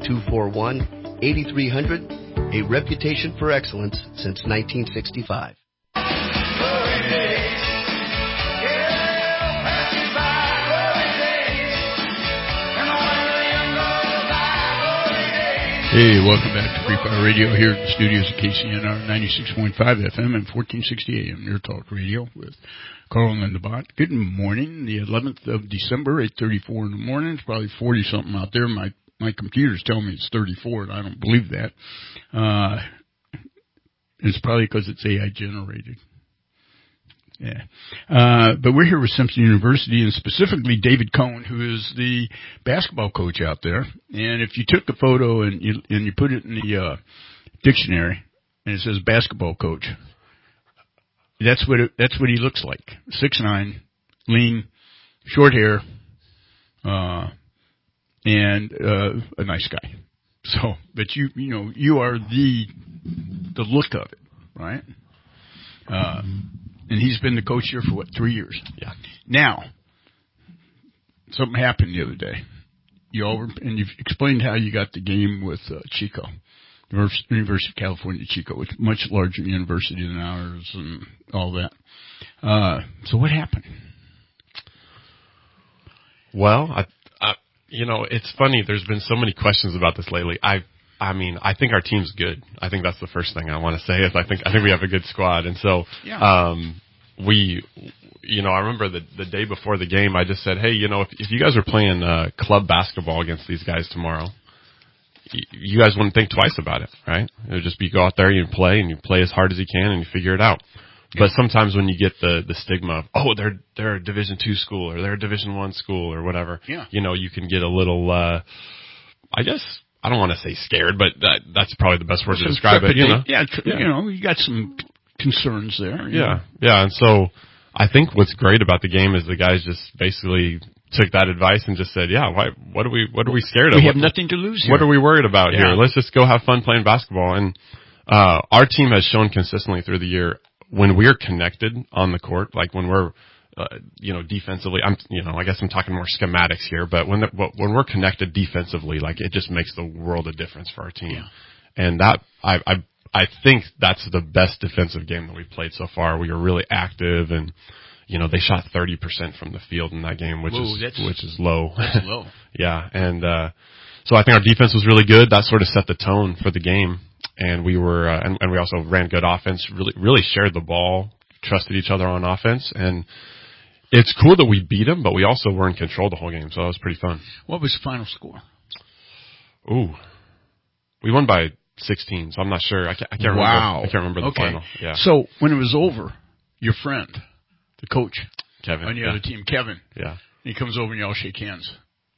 241-8300, a reputation for excellence since 1965. Hey, welcome back to Free Fire Radio here at the studios of KCNR 96.5 FM and 1460 AM Near Talk Radio with Carl and Linda Bott. Good morning, the 11th of December, 8:34 in the morning. It's probably 40-something out there. My computer's telling me it's 34, and I don't believe that. It's probably because it's AI generated. Yeah. But we're here with Simpson University and specifically David Cohn, who is the basketball coach out there. And if you took a photo and you put it in the dictionary and it says basketball coach, that's what he looks like. 6'9", lean, short hair, and a nice guy. So, but you are the look of it, right? And he's been the coach here for, 3 years? Yeah. Now, something happened the other day. You've explained how you got the game with Chico, University of California, Chico, which is a much larger university than ours and all that. So what happened? Well, it's funny. There's been so many questions about this lately. I think our team's good. I think that's the first thing I want to say is I think we have a good squad. And so, I remember the day before the game, I just said, hey, if you guys are playing club basketball against these guys tomorrow, you guys wouldn't think twice about it, right? It would just be go out there, you play, and you play as hard as you can, and you figure it out. But sometimes when you get the stigma of, they're a Division II school, or they're a Division I school, or whatever, you can get a little, I guess, I don't want to say scared, but that's probably the best word to describe it. You got some concerns there. Yeah. And so I think what's great about the game is the guys just basically took that advice and just said, what are we scared of? We have nothing to lose here. What are we worried about here? Let's just go have fun playing basketball. And our team has shown consistently through the year when we're connected on the court, like when we're defensively, I guess I'm talking more schematics here, but when we're connected defensively, like it just makes the world of difference for our team. Yeah. And that, I think that's the best defensive game that we've played so far. We were really active and, they shot 30% from the field in that game, which is low. That's low. Yeah. And, so I think our defense was really good. That sort of set the tone for the game. And we were, and we also ran good offense, really shared the ball, trusted each other on offense. And it's cool that we beat them, but we also were in control the whole game. So that was pretty fun. What was the final score? Ooh, we won by 16. So I'm not sure. I can't remember. Wow. I can't remember the final. Yeah. So when it was over, your friend, the coach, Kevin, on the other team, Kevin, he comes over and y'all shake hands.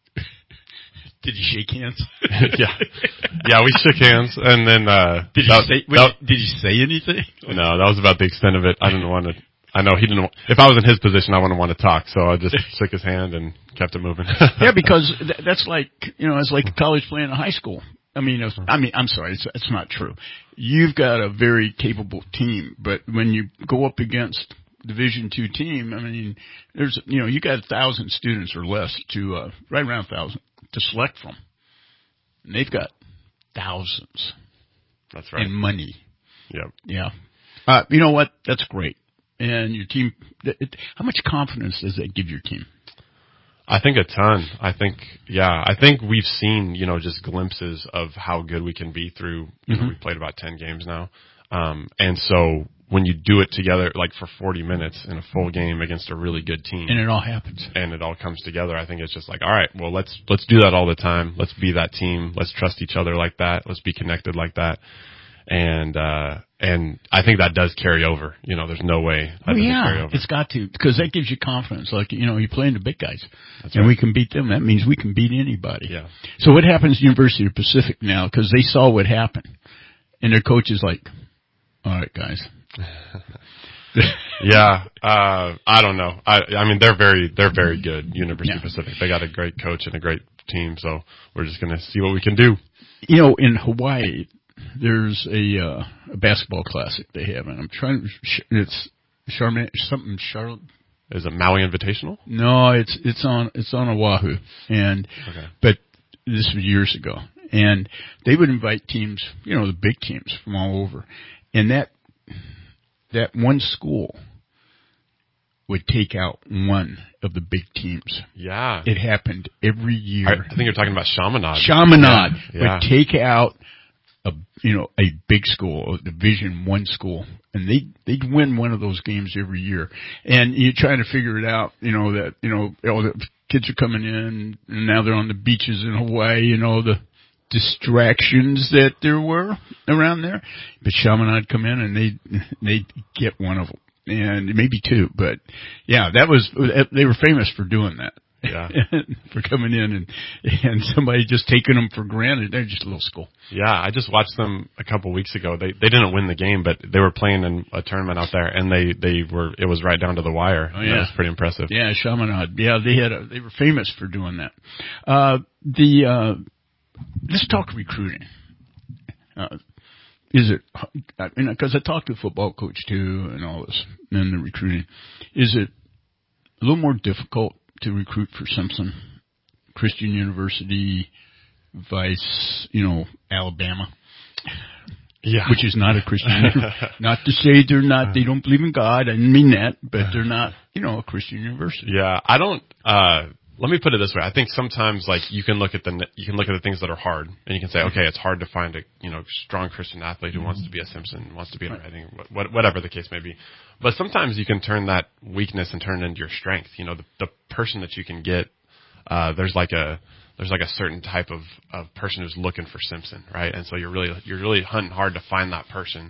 Did you shake hands? Yeah, we shook hands, and then did you say anything? No, that was about the extent of it. I didn't want to. I know he didn't. If I was in his position, I wouldn't want to talk, so I just shook his hand and kept it moving. Yeah, because that's like it's like a college playing a high school. I'm sorry, it's not true. You've got a very capable team, but when you go up against Division II team, there's you got 1,000 students or less to right around 1,000 to select from, and they've got thousands. That's right. And money. Yep. Yeah. You know what? That's great. And your team, how much confidence does that give your team? I think a ton. I think we've seen, just glimpses of how good we can be through, we've played about 10 games now. And so when you do it together, like for 40 minutes in a full game against a really good team. And it all happens. And it all comes together. I think it's just like, all right, well, let's do that all the time. Let's be that team. Let's trust each other like that. Let's be connected like that. And I think that does carry over. There's no way that doesn't carry over. It's got to, because that gives you confidence. Like, you're playing the big guys. That's and right. we can beat them. That means we can beat anybody. Yeah. So what happens at University of Pacific now? Because they saw what happened. And their coach is like, all right, guys. Yeah, I don't know. I mean, they're very good. University Pacific. They got a great coach and a great team. So we're just gonna see what we can do. You know, in Hawaii, there's a basketball classic they have, and I'm trying. It's Charlotte. Is it Maui Invitational? No, it's on Oahu, and but this was years ago, and they would invite teams, you know, the big teams from all over, and that one school would take out one of the big teams. Yeah. It happened every year. I think you're talking about Chaminade. Chaminade Yeah. would take out a big school, a Division I school, and they'd win one of those games every year. And you're trying to figure it out, all the kids are coming in, and now they're on the beaches in Hawaii, the distractions that there were around there. But Chaminade come in and they'd get one of them. And maybe two, but yeah, they were famous for doing that. Yeah. For coming in and somebody just taking them for granted. They're just a little school. Yeah, I just watched them a couple weeks ago. They didn't win the game, but they were playing in a tournament out there, and it was right down to the wire. Oh, yeah. That was pretty impressive. Yeah, Chaminade. Yeah, they were famous for doing that. Let's talk recruiting. Because I talked to a football coach too and all this, and the recruiting. Is it a little more difficult to recruit for Simpson, Christian University, Vice, Alabama? Yeah. Which is not a Christian. Not to say they don't believe in God. I didn't mean that, but they're not, a Christian university. Yeah, I don't, let me put it this way. I think sometimes, you can look at the things that are hard, and you can say, okay, it's hard to find a, strong Christian athlete who wants to be a Simpson, wants to be a Reading, whatever the case may be. But sometimes you can turn that weakness and turn it into your strength. The person that you can get, there's like a certain type of person who's looking for Simpson, right? And so you're really hunting hard to find that person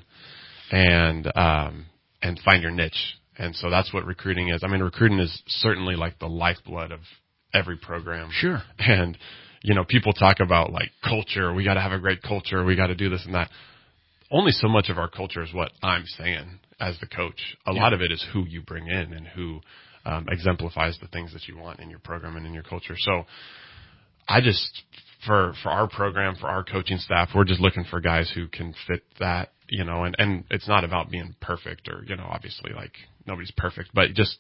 and find your niche. And so that's what recruiting is. I mean, recruiting is certainly like the lifeblood of every program. Sure. And, people talk about culture. We got to have a great culture. We got to do this and that. Only so much of our culture is what I'm saying as the coach. A lot of it is who you bring in and who exemplifies the things that you want in your program and in your culture. So I just, for our program, for our coaching staff, we're just looking for guys who can fit that, and it's not about being perfect or, obviously nobody's perfect, but just,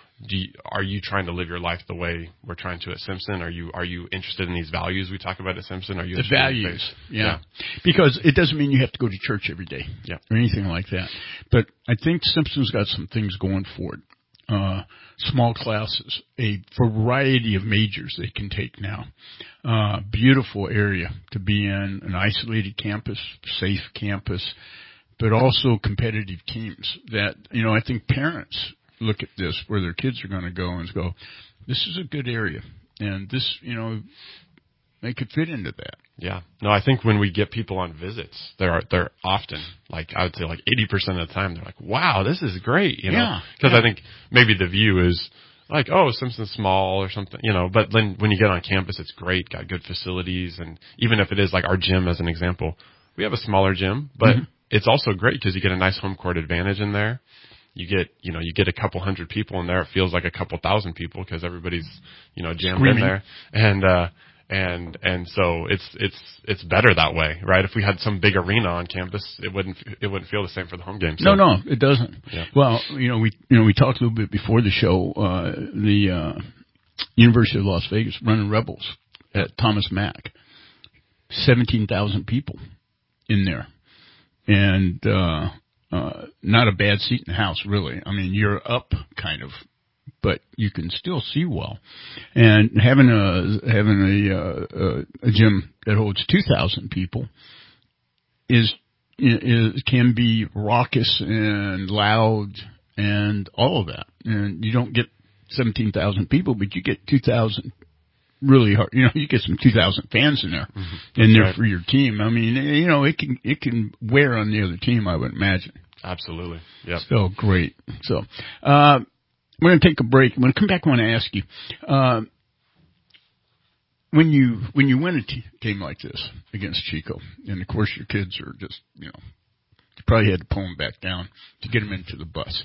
are you trying to live your life the way we're trying to at Simpson? Are you interested in these values we talk about at Simpson? Are you the values? Yeah. Because it doesn't mean you have to go to church every day or anything like that. But I think Simpson's got some things going for it. Small classes, a variety of majors they can take now. Beautiful area to be in, an isolated campus, safe campus, but also competitive teams that, I think parents look at this where their kids are going to go and go, this is a good area. And this, they could fit into that. Yeah. No, I think when we get people on visits, they're often, I would say 80% of the time, they're like, wow, this is great, Because I think maybe the view is Simpson's small or something, but then when you get on campus, it's great, got good facilities. And even if it is our gym as an example, we have a smaller gym, but it's also great because you get a nice home court advantage in there. You get a couple hundred people in there. It feels like a couple thousand people because everybody's, jammed screaming in there. And so it's better that way, right? If we had some big arena on campus, it wouldn't feel the same for the home game. So. No, it doesn't. Yeah. Well, we talked a little bit before the show, the University of Las Vegas running Rebels at Thomas Mack, 17,000 people in there. And, not a bad seat in the house, really. I mean, you're up kind of, but you can still see well. And having a gym that holds 2,000 people can be raucous and loud and all of that. And you don't get 17,000 people, but you get 2,000 really hard. You get some 2,000 fans in there, in there for your team. I mean, it can wear on the other team, I would imagine. Absolutely. Yeah. So great. So, we're going to take a break. I'm going to come back. I want to ask you, when you win a game like this against Chico, and of course your kids are just, You probably had to pull him back down to get him into the bus.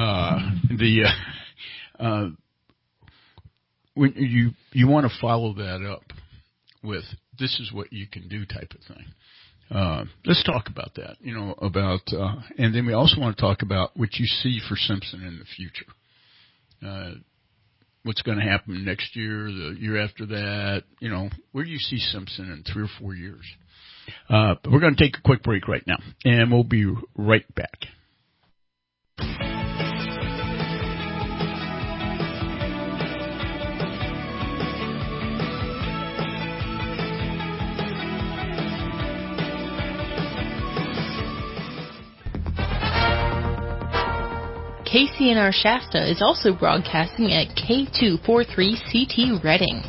When you want to follow that up with this is what you can do type of thing. Let's talk about that, and then we also want to talk about what you see for Simpson in the future. What's going to happen next year, the year after that, where do you see Simpson in 3 or 4 years? But we're going to take a quick break right now, and we'll be right back. KCNR Shasta is also broadcasting at K243CT Reading.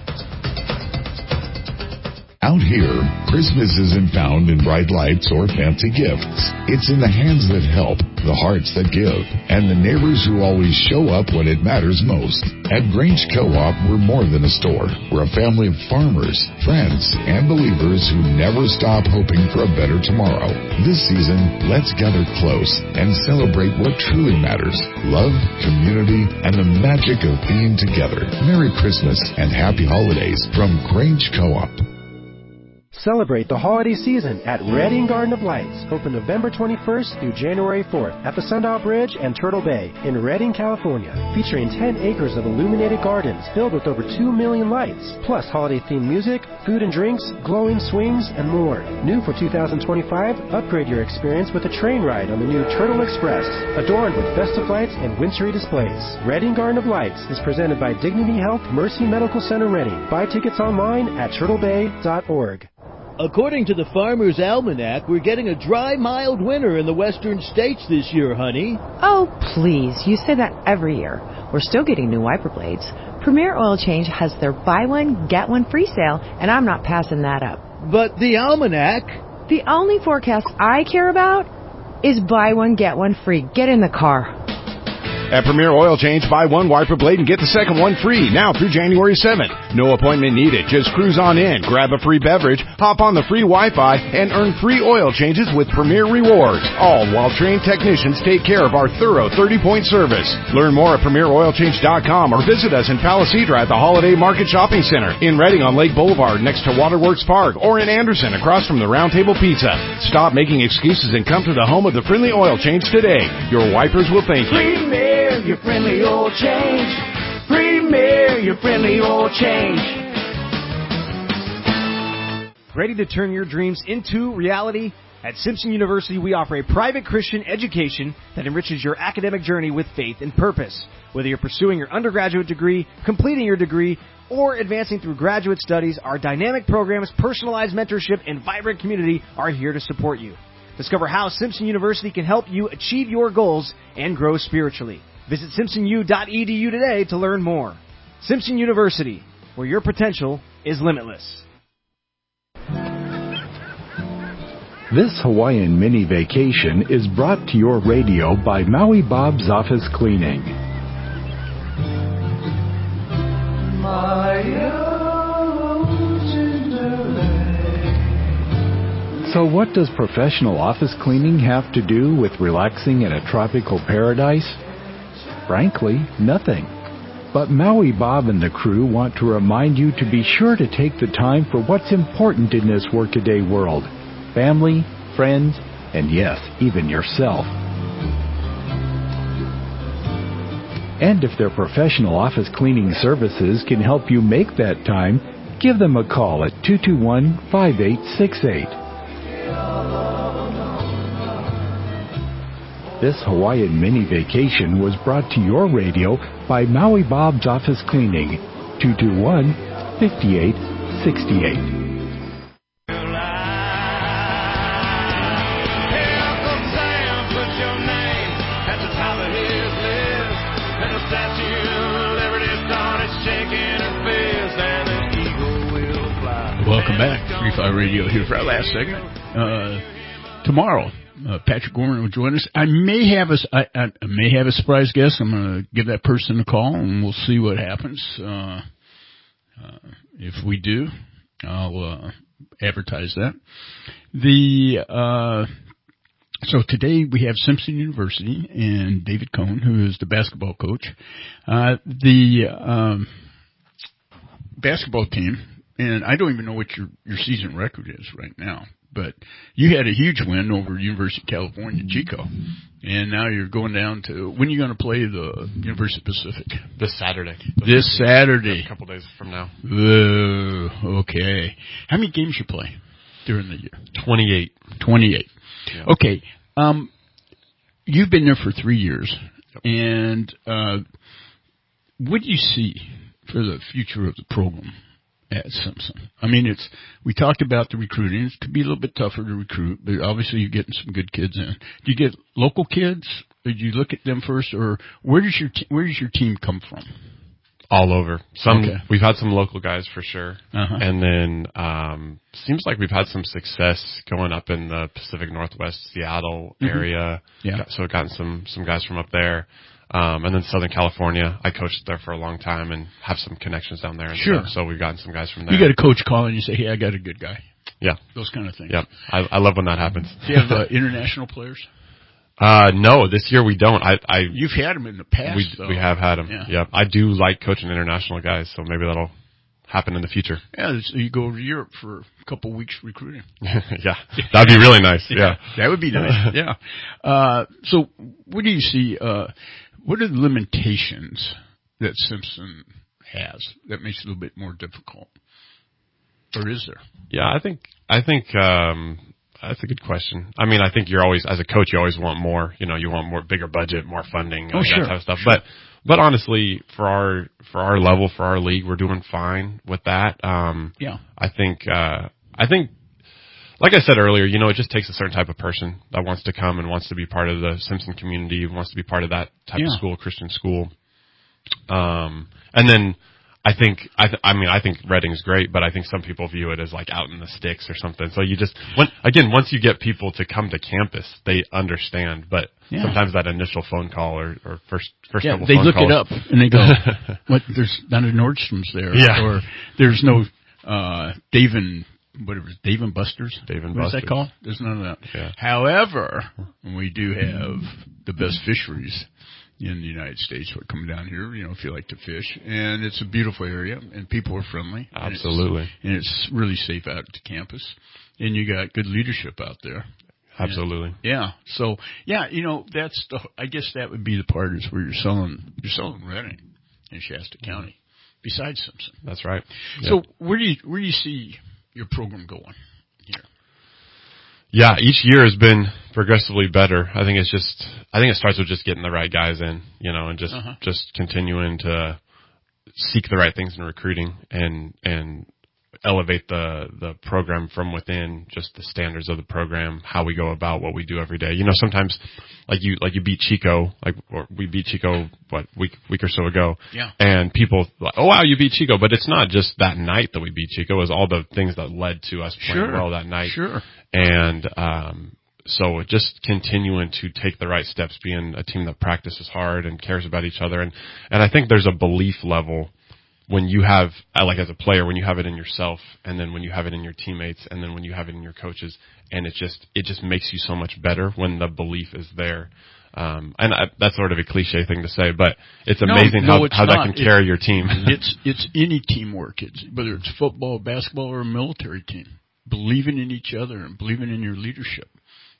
Out here, Christmas isn't found in bright lights or fancy gifts. It's in the hands that help, the hearts that give, and the neighbors who always show up when it matters most. At Grange Co-op, we're more than a store. We're a family of farmers, friends, and believers who never stop hoping for a better tomorrow. This season, let's gather close and celebrate what truly matters: love, community, and the magic of being together. Merry Christmas and Happy Holidays from Grange Co-op. Celebrate the holiday season at Reading Garden of Lights, open November 21st through January 4th at the Sundial Bridge and Turtle Bay in Reading, California, featuring 10 acres of illuminated gardens filled with over 2 million lights, plus holiday-themed music, food and drinks, glowing swings, and more. New for 2025, upgrade your experience with a train ride on the new Turtle Express, adorned with festive lights and wintry displays. Reading Garden of Lights is presented by Dignity Health Mercy Medical Center Reading. Buy tickets online at turtlebay.org. According to the Farmer's Almanac, we're getting a dry, mild winter in the western states this year, honey. Oh, please. You say that every year. We're still getting new wiper blades. Premier Oil Change has their buy one, get one free sale, and I'm not passing that up. But the Almanac... The only forecast I care about is buy one, get one free. Get in the car. At Premier Oil Change, buy one wiper blade and get the second one free, now through January 7th. No appointment needed. Just cruise on in, grab a free beverage, hop on the free Wi-Fi, and earn free oil changes with Premier Rewards. All while trained technicians take care of our thorough 30-point service. Learn more at PremierOilChange.com or visit us in Palisadra at the Holiday Market Shopping Center, in Reading on Lake Boulevard next to Waterworks Park, or in Anderson across from the Round Table Pizza. Stop making excuses and come to the home of the friendly oil change today. Your wipers will thank you. Your friendly oil change. Premier, your friendly oil change. Ready to turn your dreams into reality? At Simpson University, we offer a private Christian education that enriches your academic journey with faith and purpose. Whether you're pursuing your undergraduate degree, completing your degree, or advancing through graduate studies, our dynamic programs, personalized mentorship, and vibrant community are here to support you. Discover how Simpson University can help you achieve your goals and grow spiritually. Visit simpsonu.edu today to learn more. Simpson University, where your potential is limitless. This Hawaiian mini vacation is brought to your radio by Maui Bob's Office Cleaning. So what does professional office cleaning have to do with relaxing in a tropical paradise? Frankly, nothing. But Maui Bob and the crew want to remind you to be sure to take the time for what's important in this workaday world. Family, friends, and yes, even yourself. And if their professional office cleaning services can help you make that time, give them a call at 221-5868. This Hawaiian mini vacation was brought to your radio by Maui Bob's Office Cleaning, 221-5868. Welcome back. Free Fire Radio here for our last segment. Tomorrow, Patrick Gorman will join us. I may have a surprise guest. I'm going to give that person a call, and we'll see what happens. If we do, I'll advertise that. So today we have Simpson University and David Cohn, who is the basketball coach. The basketball team, and I don't even know what your season record is right now, but you had a huge win over University of California, Chico. And now you're going down to, when are you going to play the University of Pacific? This Saturday. This Saturday. A couple days from now. Okay. How many games you play during the year? 28. 28. Yeah. Okay. You've been there for 3 years. Yep. And what do you see for the future of the program at Simpson? I mean, we talked about the recruiting. It could be a little bit tougher to recruit, but obviously you're getting some good kids in. Do you get local kids? Or do you look at them first, or where does your team come from? All over. We've had some local guys for sure, and then seems like we've had some success going up in the Pacific Northwest, Seattle area. Yeah. So we've gotten some guys from up there. And then Southern California, I coached there for a long time and have some connections down there. And sure. So we've gotten some guys from there. You got a coach call and you say, hey, I got a good guy. Yeah. Those kind of things. Yeah. I love when that happens. Do you have international players? No, this year we don't. You've had them in the past, we have had them. Yeah. I do like coaching international guys, so maybe that'll happen in the future. Yeah, so you go over to Europe for a couple weeks recruiting. Yeah. That'd be really nice. Yeah. That would be nice. Yeah. So what do you see, what are the limitations that Simpson has that makes it a little bit more difficult? Or is there? Yeah, I think that's a good question. I mean, I think you're always, as a coach, you always want more. You want more, bigger budget, more funding, that type of stuff. Sure. But honestly, for our level, for our league, we're doing fine with that. Yeah. I think, like I said earlier, it just takes a certain type of person that wants to come and wants to be part of the Simpson community, wants to be part of that type of school, Christian school. And then I think Reading's great, but I think some people view it as like out in the sticks or something. So once you get people to come to campus, they understand, but sometimes that initial phone call or first couple phone calls. They look it up and they go, what, there's not a Nordstrom's there. Yeah. Or there's no, Dave and Buster's. What's that called? There's none of that. Yeah. However, we do have the best fisheries in the United States. What come down here, if you like to fish, and it's a beautiful area, and people are friendly. Absolutely. And it's really safe out at the campus, and you got good leadership out there. Absolutely. And, So that's I guess that would be the part is where you're selling Reading in Shasta County, besides Simpson. That's right. Yep. So where do you see your program going here? Yeah, each year has been progressively better. I think it starts with just getting the right guys in, and just continuing to seek the right things in recruiting and elevate the program from within, just the standards of the program, how we go about what we do every day. Sometimes like you beat Chico, or we beat Chico week or so ago. Yeah. And people like, oh wow, you beat Chico, but it's not just that night that we beat Chico, it was all the things that led to us playing well that night. Sure. And so just continuing to take the right steps, being a team that practices hard and cares about each other. And I think there's a belief level when you have, like as a player, when you have it in yourself, and then when you have it in your teammates, and then when you have it in your coaches, and it just makes you so much better when the belief is there. That's sort of a cliche thing to say, but it's amazing how that can carry your team. It's any teamwork. Whether it's football, basketball, or a military team. Believing in each other and believing in your leadership.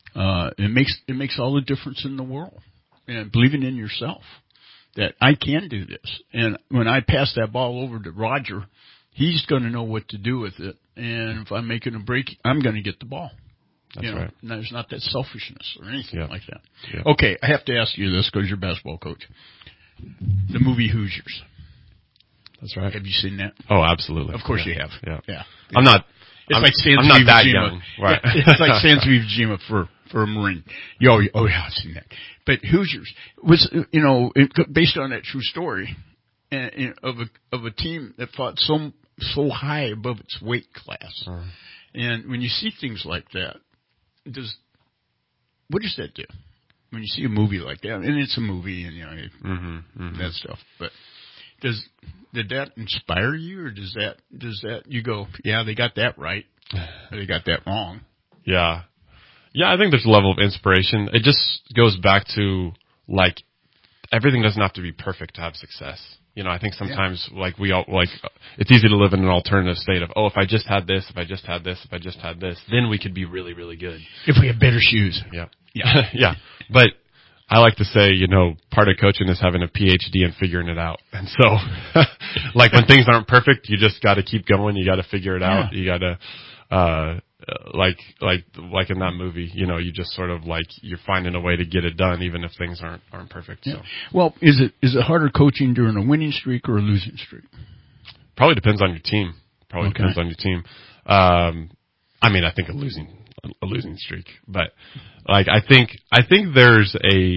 It makes all the difference in the world. And believing in yourself. That I can do this. And when I pass that ball over to Roger, he's going to know what to do with it. And if I'm making a break, I'm going to get the ball. That's right. And there's not that selfishness or anything like that. Yeah. Okay, I have to ask you this because you're a basketball coach. The movie Hoosiers. That's right. Have you seen that? Oh, absolutely. Of course you have. Yeah. I'm not that young. Right. It's like Sansui Ujima for a Marine. Oh yeah, I've seen that. But Hoosiers was, based on that true story of a team that fought so high above its weight class. And when you see things like that, what does that do? When you see a movie like that, and it's a movie, and that stuff, but did that inspire you, or does that you go, yeah, they got that right, or they got that wrong? Yeah, Yeah, I think there's a level of inspiration. It just goes back to, like, everything doesn't have to be perfect to have success. You know, I think sometimes, like, we all, like, it's easy to live in an alternative state of, if I just had this, if I just had this, if I just had this, then we could be really, really good. If we had better shoes. Yeah. Yeah. Yeah. But I like to say, you know, part of coaching is having a PhD and figuring it out. And so, like, when things aren't perfect, you just got to keep going. You got to figure it out. You got to, like in that movie, you know, you just sort of like, you're finding a way to get it done, even if things aren't perfect. Yeah. So. Well, is it harder coaching during a winning streak or a losing streak? Probably depends on your team. Depends on your team. I mean, I think a losing streak, but like, I think there's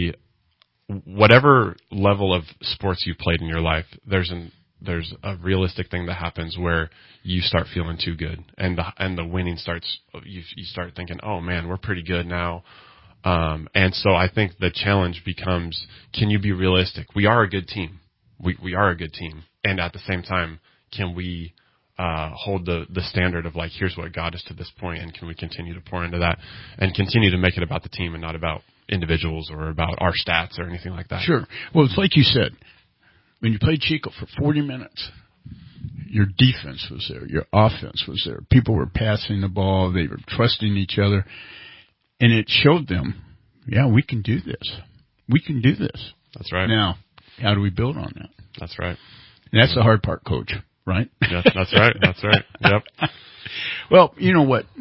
whatever level of sports you played in your life, there's a realistic thing that happens where you start feeling too good, and the winning starts. You start thinking, oh man, we're pretty good now. And so I think the challenge becomes, can you be realistic? We are a good team. We are a good team, and at the same time, can we hold the standard of, like, here's what got us to this point, and can we continue to pour into that and continue to make it about the team and not about individuals or about our stats or anything like that? Sure. Well, it's like you said. When you played Chico for 40 minutes, your defense was there. Your offense was there. People were passing the ball. They were trusting each other. And it showed them, yeah, we can do this. We can do this. That's right. Now, how do we build on that? That's right. And that's the hard part, Coach, right? Yeah, that's right. That's right. Yep. Well, you know what?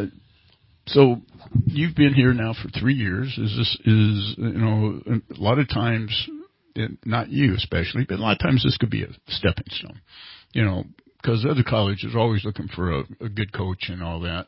So you've been here now for 3 years. A lot of times, not you especially, but a lot of times this could be a stepping stone, you know, because other colleges are always looking for a good coach and all that.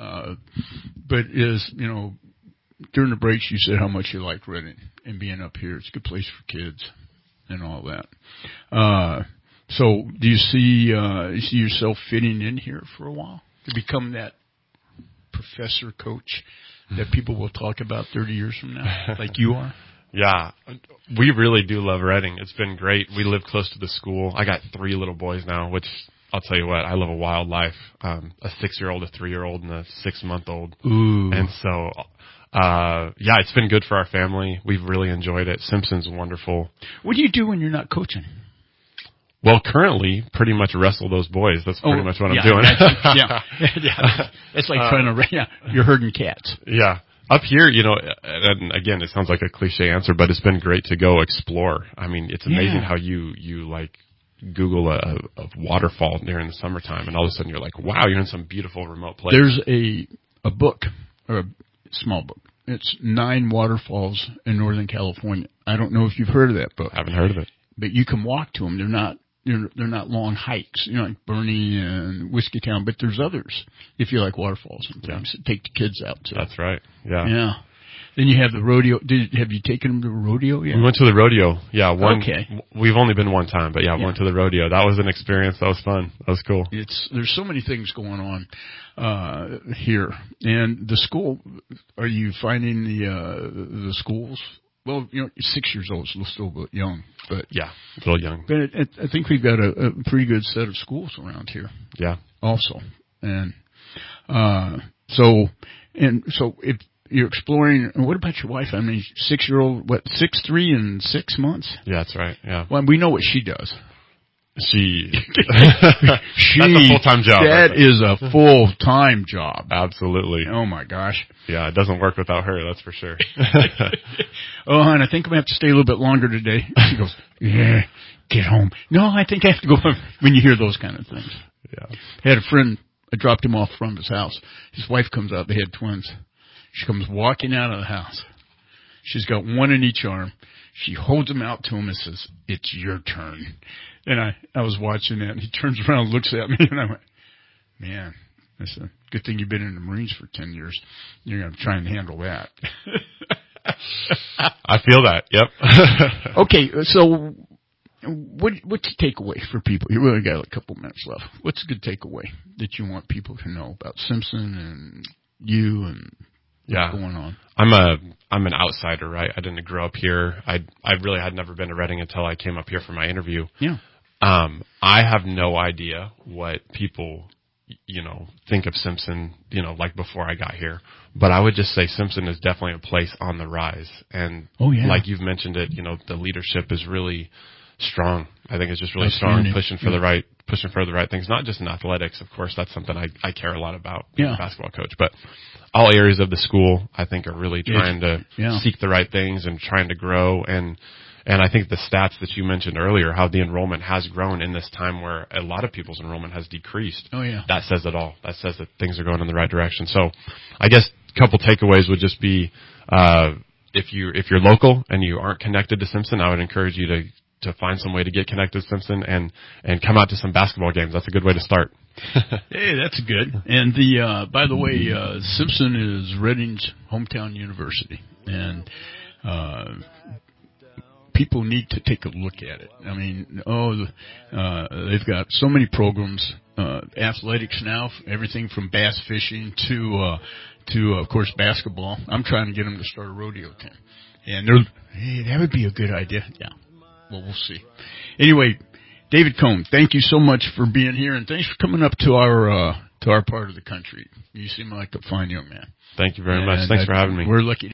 But you know, during the breaks you said how much you like Reading and being up here. It's a good place for kids and all that. So do you see yourself fitting in here for a while to become that professor coach that people will talk about 30 years from now, like you are? Yeah, we really do love Reading. It's been great. We live close to the school. I got 3 little boys now, which I'll tell you what, I live a wild life. A 6-year-old, a 3-year-old, and a 6-month-old. Ooh. And so, yeah, it's been good for our family. We've really enjoyed it. Simpson's wonderful. What do you do when you're not coaching? Well, currently, pretty much wrestle those boys. That's pretty much what I'm doing. Yeah. It's like you're herding cats. Yeah. Up here, you know, and again, it sounds like a cliche answer, but it's been great to go explore. I mean, it's amazing how you like Google a waterfall during the summertime, and all of a sudden you're like, wow, you're in some beautiful remote place. There's a book, or a small book. It's 9 waterfalls in Northern California. I don't know if you've heard of that book. I haven't heard of it. But you can walk to them. They're not long hikes, you know, like Bernie and Whiskey Town, but there's others if you like waterfalls sometimes. Take the kids out too. That's right. Yeah. Yeah. Then you have the rodeo. Have you taken them to the rodeo yet? We went to the rodeo. Yeah. Okay. We've only been one time, but we went to the rodeo. That was an experience. That was fun. That was cool. There's so many things going on here. And the school, are you finding the schools? Well, you know, 6 years old, so still a bit young, but yeah, a little young. But I think we've got a pretty good set of schools around here. Yeah. Also, and so if you're exploring, what about your wife? I mean, 6-year-old, 6'3" and 6 months? Yeah, that's right. Yeah. Well, we know what she does. That's a full-time job. That is a full-time job. Absolutely. Oh my gosh. Yeah, it doesn't work without her, that's for sure. Oh, hon, I think I'm going to have to stay a little bit longer today. She goes, yeah, get home. No, I think I have to go home. When you hear those kind of things. Yeah. I had a friend, I dropped him off from his house. His wife comes out, they had twins. She comes walking out of the house. She's got one in each arm. She holds him out to him and says, it's your turn. And I was watching that, and he turns around and looks at me, and I went, man, that's a good thing you've been in the Marines for 10 years. You're going to try and handle that. I feel that, yep. Okay, so what's the takeaway for people? You really got a couple minutes left. What's a good takeaway that you want people to know about Simpson and you and what's going on? I'm an outsider, right? I didn't grow up here. I really had never been to Reading until I came up here for my interview. Yeah. I have no idea what people think of Simpson, like before I got here. But I would just say Simpson is definitely a place on the rise. And like you've mentioned it, the leadership is really strong. I think it's just really strong, pushing for the right things, not just in athletics. Of course, that's something I care a lot about being a basketball coach, but all areas of the school, I think, are really trying to seek the right things and trying to grow. And I think the stats that you mentioned earlier, how the enrollment has grown in this time where a lot of people's enrollment has decreased. That says it all. That says that things are going in the right direction. So I guess a couple takeaways would just be, if you're local and you aren't connected to Simpson, I would encourage you to find some way to get connected to Simpson and come out to some basketball games. That's a good way to start. Hey, that's good. And by the way, Simpson is Reading's hometown university, and people need to take a look at it. I mean, they've got so many programs, athletics now, everything from bass fishing to of course basketball. I'm trying to get them to start a rodeo team, and that would be a good idea. Yeah. Well, we'll see. Anyway, David Cohn, thank you so much for being here, and thanks for coming up to our part of the country. You seem like a fine young man. Thank you very much. Thanks for having me. We're lucky.